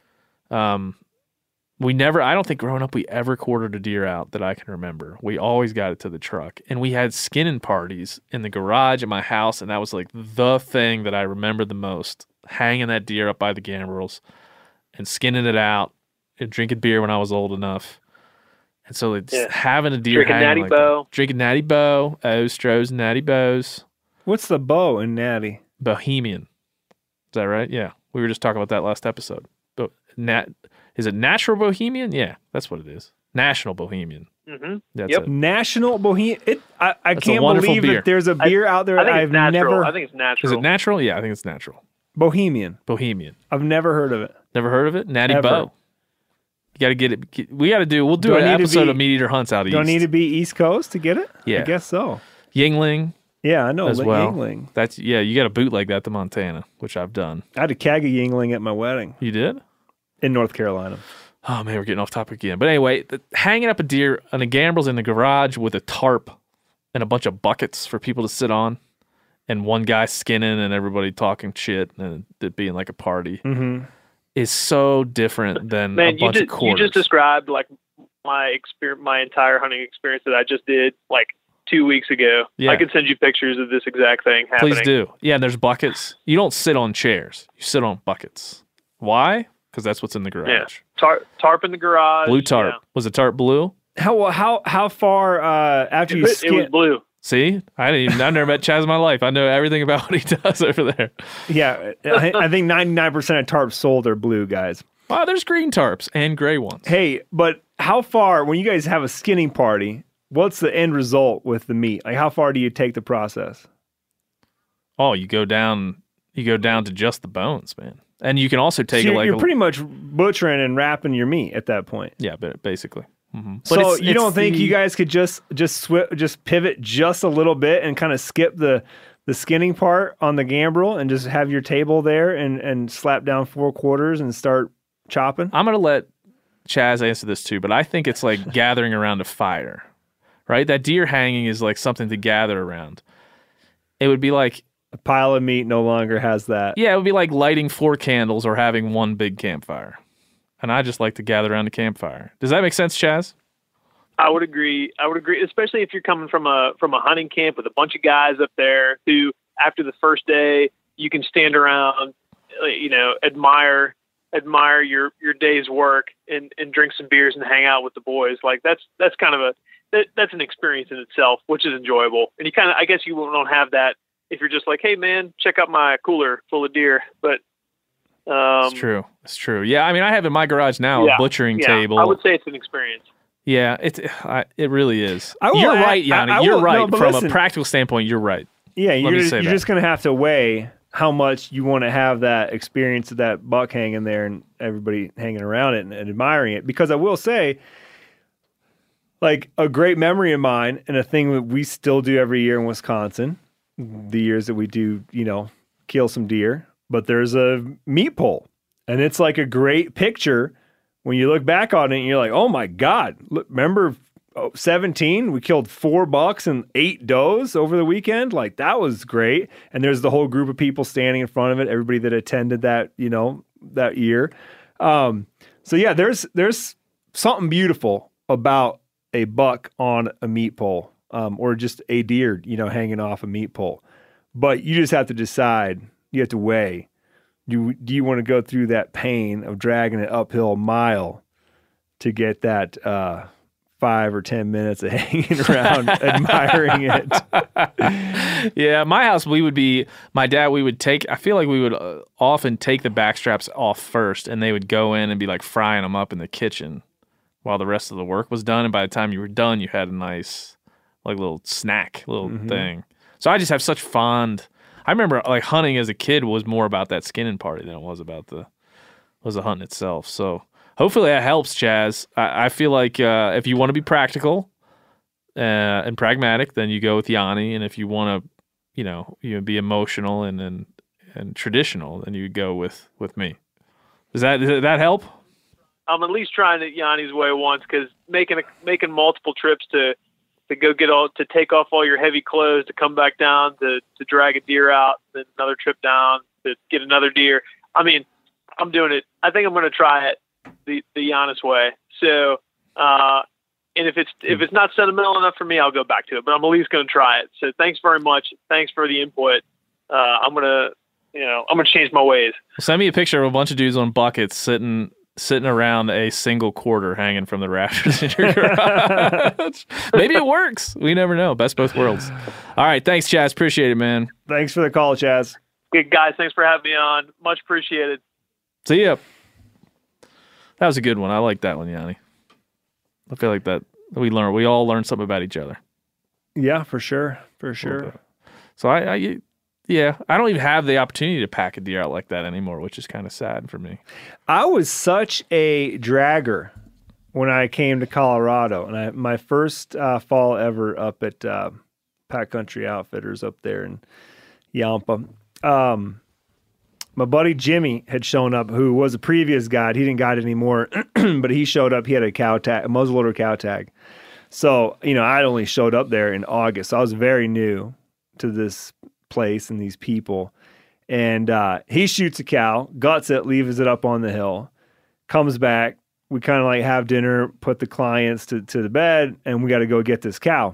um, we never, I don't think growing up we ever quartered a deer out that I can remember. We always got it to the truck. And we had skinning parties in the garage at my house, and that was like the thing that I remember the most, hanging that deer up by the gambrels and skinning it out and drinking beer when I was old enough. And so it's Yeah. having a deer Drinking hanging Natty like Bow. that. Drinking Natty Bow, Ostros, Natty Bows. What's the bow in Natty? Bohemian. Is that right? Yeah. We were just talking about that last episode. But nat is it natural Bohemian? Yeah, that's what it is. National Bohemian. Mm-hmm. That's Yep. it. National Bohemian. It. I, I That's a can't wonderful believe beer. that there's a beer out there I think I've it's natural. never. I think it's natural. Is it natural? Yeah, I think it's natural. Bohemian. Bohemian. I've never heard of it. Never heard of it? Natty Ever. Bow. You got to get it. get- we got to do. We'll do, Do I an need to episode be- of Meat Eater Hunts out east. Do I need to be East Coast to get it? Yeah. I guess so. Yingling Yeah, I know. as Lit well. Yingling. That's yeah. You got to bootleg that to Montana, which I've done. I had a keg of Yingling at my wedding You did? in North Carolina. Oh man, we're getting off topic again. But anyway, the, hanging up a deer on the gambrels in the garage with a tarp and a bunch of buckets for people to sit on, and one guy skinning and everybody talking shit and it being like a party Mm-hmm. is so different than a Man, you bunch just, of you quarters. just described like my experience, my entire hunting experience that I just did like two weeks ago. Yeah. I could send you pictures of this exact thing happening. Please do. Yeah, and there's buckets. You don't sit on chairs. You sit on buckets. Why? Because that's what's in the garage. Yeah. Tarp, tarp in the garage. Blue tarp. Yeah. Was the tarp blue? How how how far uh, after you It, it skin? was blue. See? I didn't even, I've never met Chaz in my life. I know everything about what he does over there. Yeah, I, I think ninety-nine percent of tarps sold are blue, guys. Wow, there's green tarps and gray ones. Hey, but how far, when you guys have a skinning party, what's the end result with the meat? Like, how far do you take the process? Oh, you go down you go down to just the bones, man. And you can also take So it you're, like you're a, pretty much butchering and wrapping your meat at that point. yeah, but basically. Mm-hmm. So you don't think you guys could just just swi- just pivot just a little bit and kind of skip the the skinning part on the gambrel and just have your table there and and slap down four quarters and start chopping? I'm going to let Chaz answer this too, but I think it's like gathering around a fire, right? That deer hanging is like something to gather around. It would be like, A pile of meat no longer has that. yeah, it would be like lighting four candles or having one big campfire. And I just like to gather around the campfire. Does that make sense, Chaz? I would agree. I would agree, especially if you're coming from a from a hunting camp with a bunch of guys up there who, after the first day, you can stand around, uh, you know, admire admire your, your day's work and, and drink some beers and hang out with the boys. Like that's that's kind of a that, that's an experience in itself, which is enjoyable. And you kind of, I guess, you don't have that if you're just like, hey man, check out my cooler full of deer. But um, It's true. It's true. Yeah, I mean, I have in my garage now yeah, a butchering yeah, table. I would say it's an experience. Yeah, it's I, it really is. I will You're add- right, Yanni. I- I you're will- right. no, but From listen. a practical standpoint, you're right. Yeah, Let you're, me say you're that. just going to have to weigh how much you want to have that experience of that buck hanging there and everybody hanging around it and, and admiring it. Because I will say, like, a great memory of mine and a thing that we still do every year in Wisconsin, the years that we do, you know, kill some deer, but there's a meat pole. And it's like a great picture when you look back on it and you're like, oh my God, look, remember seventeen, we killed four bucks and eight does over the weekend. Like, that was great. And there's the whole group of people standing in front of it, everybody that attended that, you know, that year. Um, so yeah, there's there's something beautiful about a buck on a meat pole, um, or just a deer, you know, hanging off a meat pole. But you just have to decide, you have to weigh. Do, do you want to go through that pain of dragging it uphill a mile to get that uh, five or ten minutes of hanging around admiring it? Yeah, my house, we would be, my dad, we would take, I feel like we would uh, often take the back straps off first, and they would go in and be like frying them up in the kitchen while the rest of the work was done. And by the time you were done, you had a nice, like, little snack, little Mhm. thing. So I just have such fond, I remember like hunting as a kid was more about that skinning party than it was about the, was the hunting itself. So hopefully that helps, Chaz. I, I feel like uh, if you want to be practical uh, and pragmatic, then you go with Yanni. And if you want to, you know, you know, be emotional and, and and traditional, then you go with with me. Does that does that help? I'm at least trying it Yanni's way once, because making a, making multiple trips to to go get all to take off all your heavy clothes, to come back down to to drag a deer out, then another trip down to get another deer. I mean, I'm doing it. I think I'm going to try it the the Giannis way. So, uh, and if it's if it's not sentimental enough for me, I'll go back to it. But I'm at least going to try it. So thanks very much. Thanks for the input. Uh, I'm gonna you know I'm gonna change my ways. Send me a picture of a bunch of dudes on buckets sitting sitting around a single quarter hanging from the rafters in your garage. Maybe it works. We never know. Best both worlds. All right. Thanks, Chaz. Appreciate it, man. Thanks for the call, Chaz. Good guys. Thanks for having me on. Much appreciated. See ya. That was a good one. I like that one, Yanni. I feel like that we learn. We all learn something about each other. Yeah, for sure. For sure. So I, I, yeah, I don't even have the opportunity to pack a deer out like that anymore, which is kind of sad for me. I was such a dragger when I came to Colorado, and I, my first uh, fall ever up at uh, Pack Country Outfitters up there in Yampa. Um, my buddy Jimmy had shown up, who was a previous guide. He didn't guide anymore, but he showed up. He had a cow tag, a muzzleloader cow tag. So, you know, I only showed up there in August. So I was very new to this place and these people. And uh, he shoots a cow, guts it, leaves it up on the hill, comes back. We kind of like have dinner, put the clients to, to the bed, and we got to go get this cow.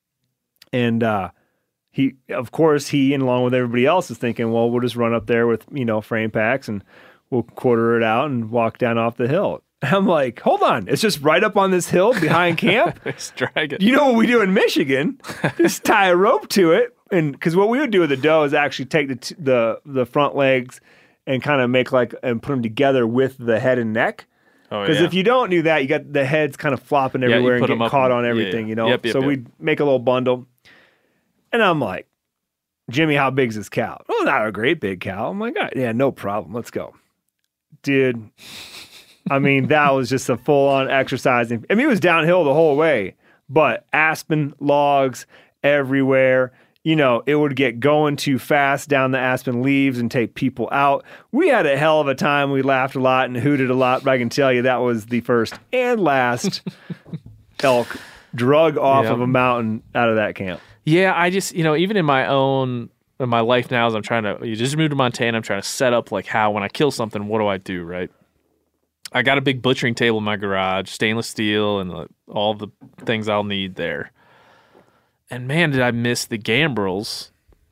And uh, he, of course, he and along with everybody else is thinking, well, we'll just run up there with, you know, frame packs and we'll quarter it out and walk down off the hill. I'm like, hold on. It's just right up on this hill behind camp. Just drag it. You know what we do in Michigan? Just tie a rope to it. And because what we would do with the doe is actually take the t- the the front legs and kind of make like and put them together with the head and neck. Oh, Because yeah. if you don't do that, you got the heads kind of flopping Yeah, you everywhere put and 'em get up caught and- on yeah, everything, yeah. you know. Yep, yep, so yep. we'd make a little bundle. And I'm like, Jimmy, how big's this cow? Oh, not a great big cow. I'm like, all right, yeah, no problem. Let's go. Dude, I mean, that was just a full-on exercise. I mean, it was downhill the whole way, but aspen logs everywhere. You know, it would get going too fast down the aspen leaves and take people out. We had a hell of a time. We laughed a lot and hooted a lot, but I can tell you that was the first and last elk drug off Yeah. of a mountain out of that camp. Yeah, I just, you know, even in my own, in my life now, as I'm trying to, you just moved to Montana, I'm trying to set up like how when I kill something, what do I do, right? I got a big butchering table in my garage, stainless steel, and uh, all the things I'll need there. And man, did I miss the gambrels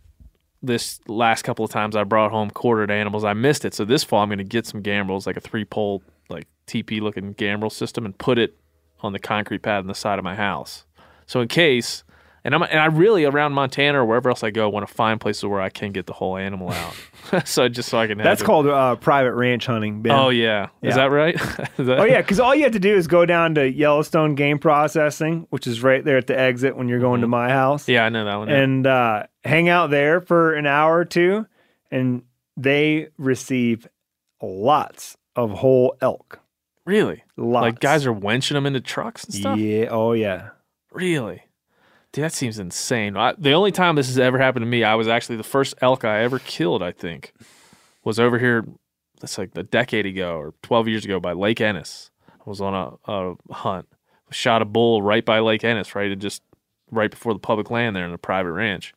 this last couple of times I brought home quartered animals. I missed it. So this fall, I'm going to get some gambrels, like a three-pole, like T P-looking gambrel system, and put it on the concrete pad on the side of my house. So in case... And I'm and I really around Montana or wherever else I go want to find places where I can get the whole animal out. so just so I can. Have That's it. called uh, private ranch hunting, Ben. Oh yeah, Yeah. is that right? Is that- Oh yeah, because all you have to do is go down to Yellowstone Game Processing, which is right there at the exit when you're going to my house. Yeah, I know that one. yeah. And uh, hang out there for an hour or two, and they receive lots of whole elk. Really? Lots. Like guys are wenching them into trucks and stuff. Yeah. Oh yeah. Really? Dude, that seems insane. I, the only time this has ever happened to me, I was actually the first elk I ever killed, I think, was over here, that's like a decade ago or twelve years ago by Lake Ennis. I was on a, a hunt. It shot a bull right by Lake Ennis, right, and just right before the public land there in a private ranch.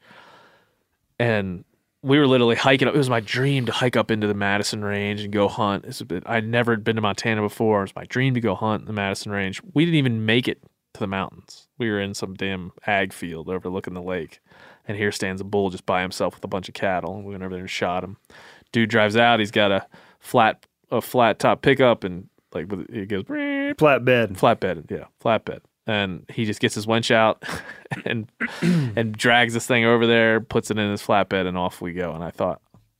And we were literally hiking up. It was my dream to hike up into the Madison Range and go hunt. It's a bit, I'd never been to Montana before. It was my dream to go hunt in the Madison Range. We didn't even make it to the mountains. We were in some damn ag field overlooking the lake. And here stands a bull just by himself with a bunch of cattle. And we went over there and shot him. Dude drives out. He's got a flat a flat top pickup and like he goes flatbed. Flatbed, yeah, flatbed. And he just gets his winch out and and drags this thing over there, puts it in his flatbed, and off we go. And I thought,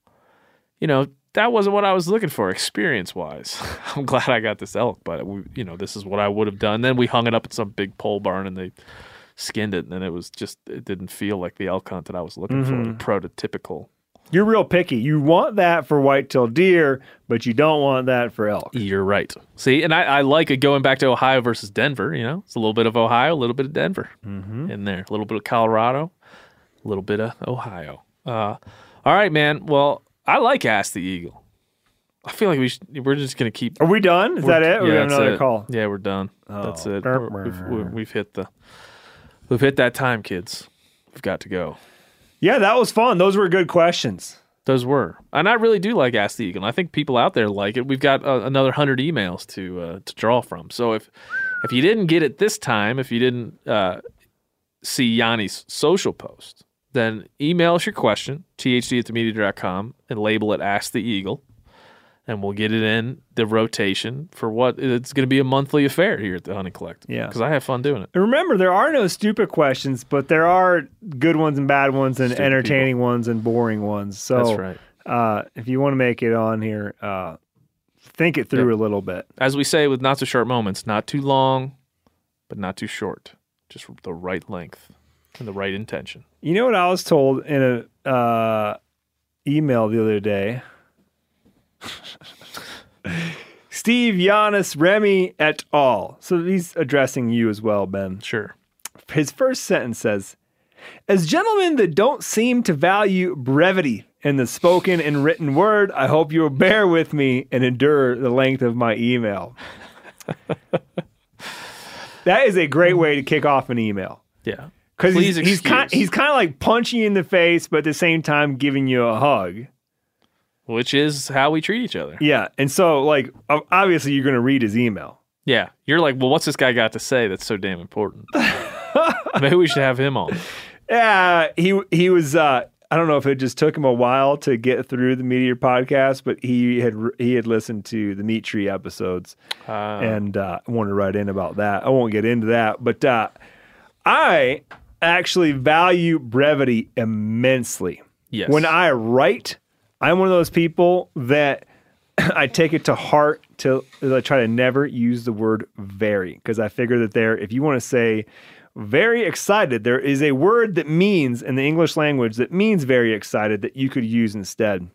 you know, that wasn't what I was looking for experience-wise. I'm glad I got this elk, but, we, you know, this is what I would have done. Then we hung it up in some big pole barn, and they skinned it, and then it was just, it didn't feel like the elk hunt that I was looking Mhm. for, prototypical. You're real picky. You want that for white-tailed deer, but you don't want that for elk. You're right. See, and I, I like it going back to Ohio versus Denver. You know, it's a little bit of Ohio, a little bit of Denver Mhm. in there, a little bit of Colorado, a little bit of Ohio. Uh, all right, man. Well, I like Ask the Eagle. I feel like we should, we're just gonna keep. Are we done? Is we're- that it? Or we yeah, have that's another it. call? Yeah, we're done. That's Oh. it. We're- We've, we've, we've hit the we've hit that time, kids. We've got to go. Yeah, that was fun. Those were good questions. Those were, and I really do like Ask the Eagle. I think people out there like it. We've got uh, another hundred emails to uh, to draw from. So if if you didn't get it this time, if you didn't uh, see Yanni's social post, then email us your question, T H D at the media dot com, and label it Ask the Eagle, and we'll get it in the rotation for what it's going to be a monthly affair here at the Hunting Collective. Yeah. because I have fun doing it. And remember, there are no stupid questions, but there are good ones and bad ones and Stupid entertaining ones and boring ones. So That's right. uh, if you want to make it on here, uh, think it through Yep. a little bit. As we say with Not So Short Moments, not too long, but not too short. Just the right length and the right intention. You know what I was told in a uh, email the other day? Steve, Giannis, Remy, et al. So he's addressing you as well, Ben. Sure. His first sentence says, as gentlemen that don't seem to value brevity in the spoken and written word, I hope you will bear with me and endure the length of my email. That is a great way to kick off an email. Yeah. Because Please he's, he's kind excuse. he's kind of like punching you in the face, but at the same time giving you a hug. Which is how we treat each other. Yeah. And so, like, o- obviously you're going to read his email. Yeah. You're like, well, what's this guy got to say that's so damn important? Maybe we should have him on. Yeah. He, he was, uh, I don't know if it just took him a while to get through the Meteor podcast, but he had he had listened to the Meat Tree episodes Uh, and uh, wanted to write in about that. I won't get into that, but uh, I actually value brevity immensely. Yes. When I write, I'm one of those people that I take it to heart to I try to never use the word very, because I figure that there, if you want to say very excited, there is a word that means in the English language that means very excited that you could use instead.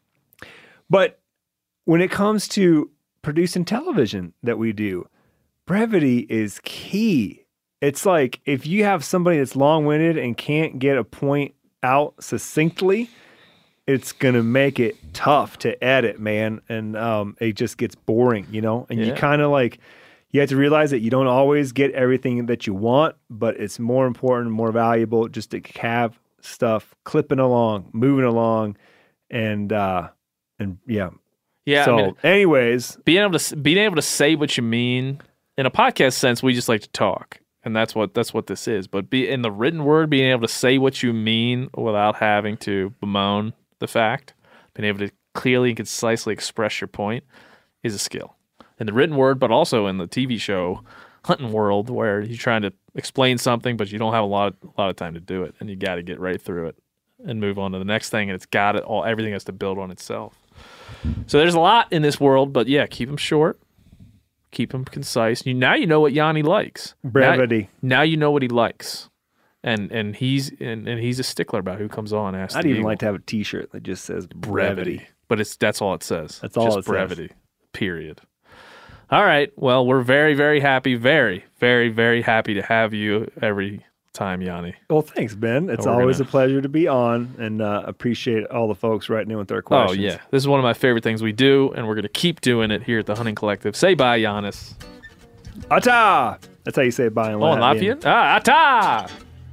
But when it comes to producing television that we do, brevity is key. It's like if you have somebody that's long-winded and can't get a point out succinctly, it's going to make it tough to edit, man. And um, it just gets boring, you know? And you Yeah. kind of like, you have to realize that you don't always get everything that you want, but it's more important, more valuable just to have stuff clipping along, moving along, and uh, and yeah. Yeah. So, I mean, anyways, being able to being able to say what you mean in a podcast sense, we just like to talk, and that's what that's what this is. But be in the written word, being able to say what you mean without having to bemoan the fact, being able to clearly and concisely express your point is a skill. In the written word, but also in the T V show hunting world, where you're trying to explain something, but you don't have a lot of, a lot of time to do it, and you got to get right through it and move on to the next thing. And it's got it all. Everything has to build on itself. So there's a lot in this world, but yeah, keep them short, keep them concise. You now you know what Yanni likes. brevity. Now, now you know what he likes, and and he's and, and he's a stickler about who comes on. Ask I'd the even Eagle. like to have a T-shirt that just says brevity. brevity, but it's that's all it says. That's all Just it says. brevity. Period. All right. Well, we're very, very happy, very, very, very happy to have you every time, Yanni. Well, thanks, Ben. It's We're always gonna- a pleasure to be on, and uh, appreciate all the folks writing in with their Oh, questions. yeah. This is one of my favorite things we do, and we're going to keep doing it here at the Hunting Collective. Say bye, Giannis. Ata! That's how you say bye in Oh, in Latvian. Latvian? Ah, ata!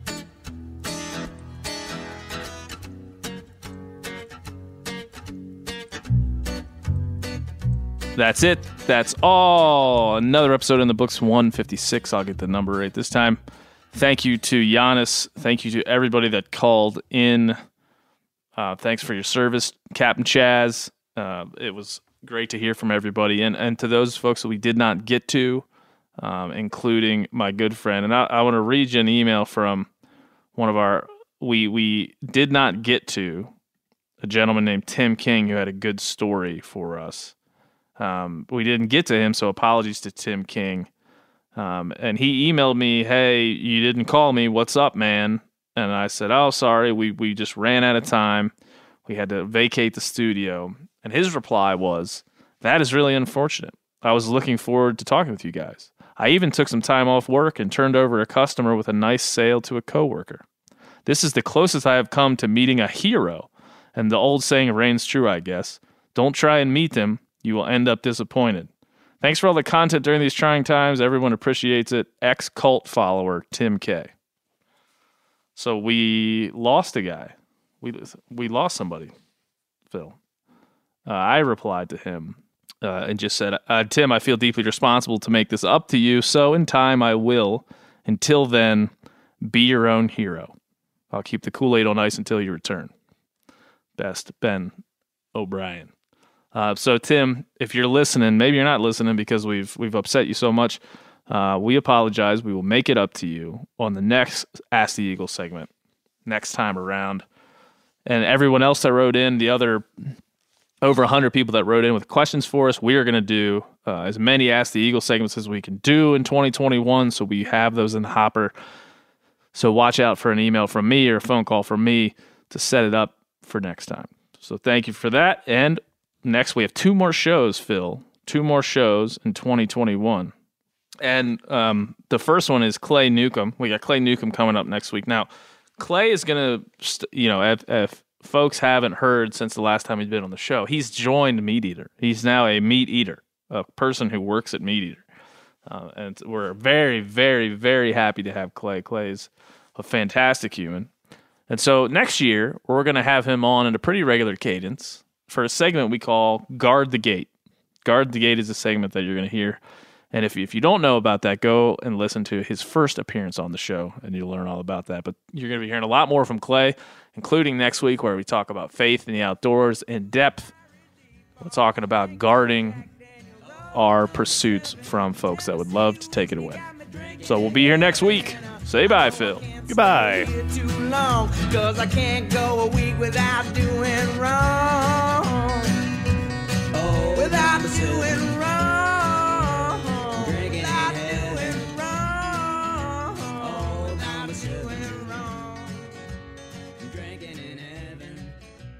That's it. That's all. Another episode in the books, one fifty-six. I'll get the number right this time. Thank you to Giannis. Thank you to everybody that called in. Uh, thanks for your service, Captain Chaz. Uh, it was great to hear from everybody. And, and to those folks that we did not get to, um, including my good friend. And I, I want to read you an email from one of our, we, we did not get to, a gentleman named Tim King who had a good story for us. Um, we didn't get to him, so apologies to Tim King. Um, and he emailed me, hey, you didn't call me. What's up, man? And I said, oh, sorry. We, we just ran out of time. We had to vacate the studio. And his reply was, that is really unfortunate. I was looking forward to talking with you guys. I even took some time off work and turned over a customer with a nice sale to a coworker. This is the closest I have come to meeting a hero. And the old saying reigns true, I guess. Don't try and meet them. You will end up disappointed. Thanks for all the content during these trying times. Everyone appreciates it. Ex-cult follower, Tim K. So we lost a guy. We we lost somebody, Phil. Uh, I replied to him uh, and just said, uh, Tim, I feel deeply responsible to make this up to you, so in time I will. Until then, be your own hero. I'll keep the Kool-Aid on ice until you return. Best, Ben O'Brien. Uh, so Tim, if you're listening, maybe you're not listening because we've we've upset you so much. Uh, we apologize. We will make it up to you on the next Ask the Eagle segment next time around. And everyone else that wrote in, the other over one hundred people that wrote in with questions for us, we are going to do uh, as many Ask the Eagle segments as we can do in twenty twenty-one. So we have those in the hopper. So watch out for an email from me or a phone call from me to set it up for next time. So thank you for that. And next, we have two more shows, Phil. Two more shows in twenty twenty-one. And um, the first one is Clay Newcomb. We got Clay Newcomb coming up next week. Now, Clay is going to, st- you know, if, if folks haven't heard since the last time he's been on the show, he's joined Meat Eater. He's now a meat eater, a person who works at Meat Eater. Uh, and we're very, very, very happy to have Clay. Clay's a fantastic human. And so next year, we're going to have him on at a pretty regular cadence for a segment we call Guard the Gate. Guard the Gate is a segment that you're going to hear. And if you, if you don't know about that, go and listen to his first appearance on the show, and you'll learn all about that. But you're going to be hearing a lot more from Clay, including next week where we talk about faith in the outdoors in depth. We're talking about guarding our pursuits from folks that would love to take it away. So we'll be here next week. Say bye, Phil. Goodbye. Too long, 'cause I can't go a week without doing wrong. Oh, without doing wrong. Without doing wrong. Oh, without doing wrong. Drinking in heaven.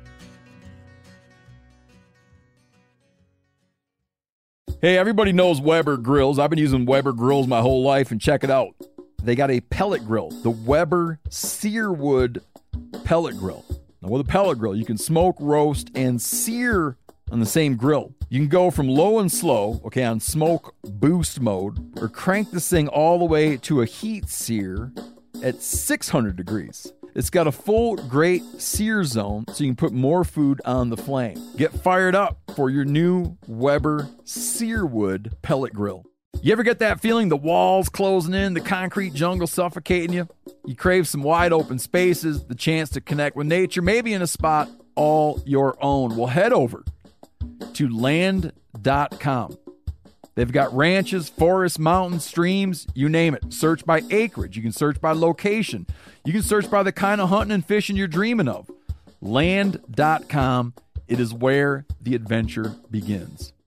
Hey, everybody knows Weber grills. I've been using Weber grills my whole life, and check it out. They got a pellet grill, the Weber Searwood pellet grill. Now, with a pellet grill, you can smoke, roast, and sear on the same grill. You can go from low and slow, okay, on smoke boost mode, or crank this thing all the way to a heat sear at six hundred degrees. It's got a full grate sear zone, so you can put more food on the flame. Get fired up for your new Weber Searwood pellet grill. You ever get that feeling the walls closing in, the concrete jungle suffocating you? You crave some wide open spaces, the chance to connect with nature, maybe in a spot all your own. Well, head over to land dot com. They've got ranches, forests, mountains, streams, you name it. Search by acreage. You can search by location. You can search by the kind of hunting and fishing you're dreaming of. land dot com. It is where the adventure begins.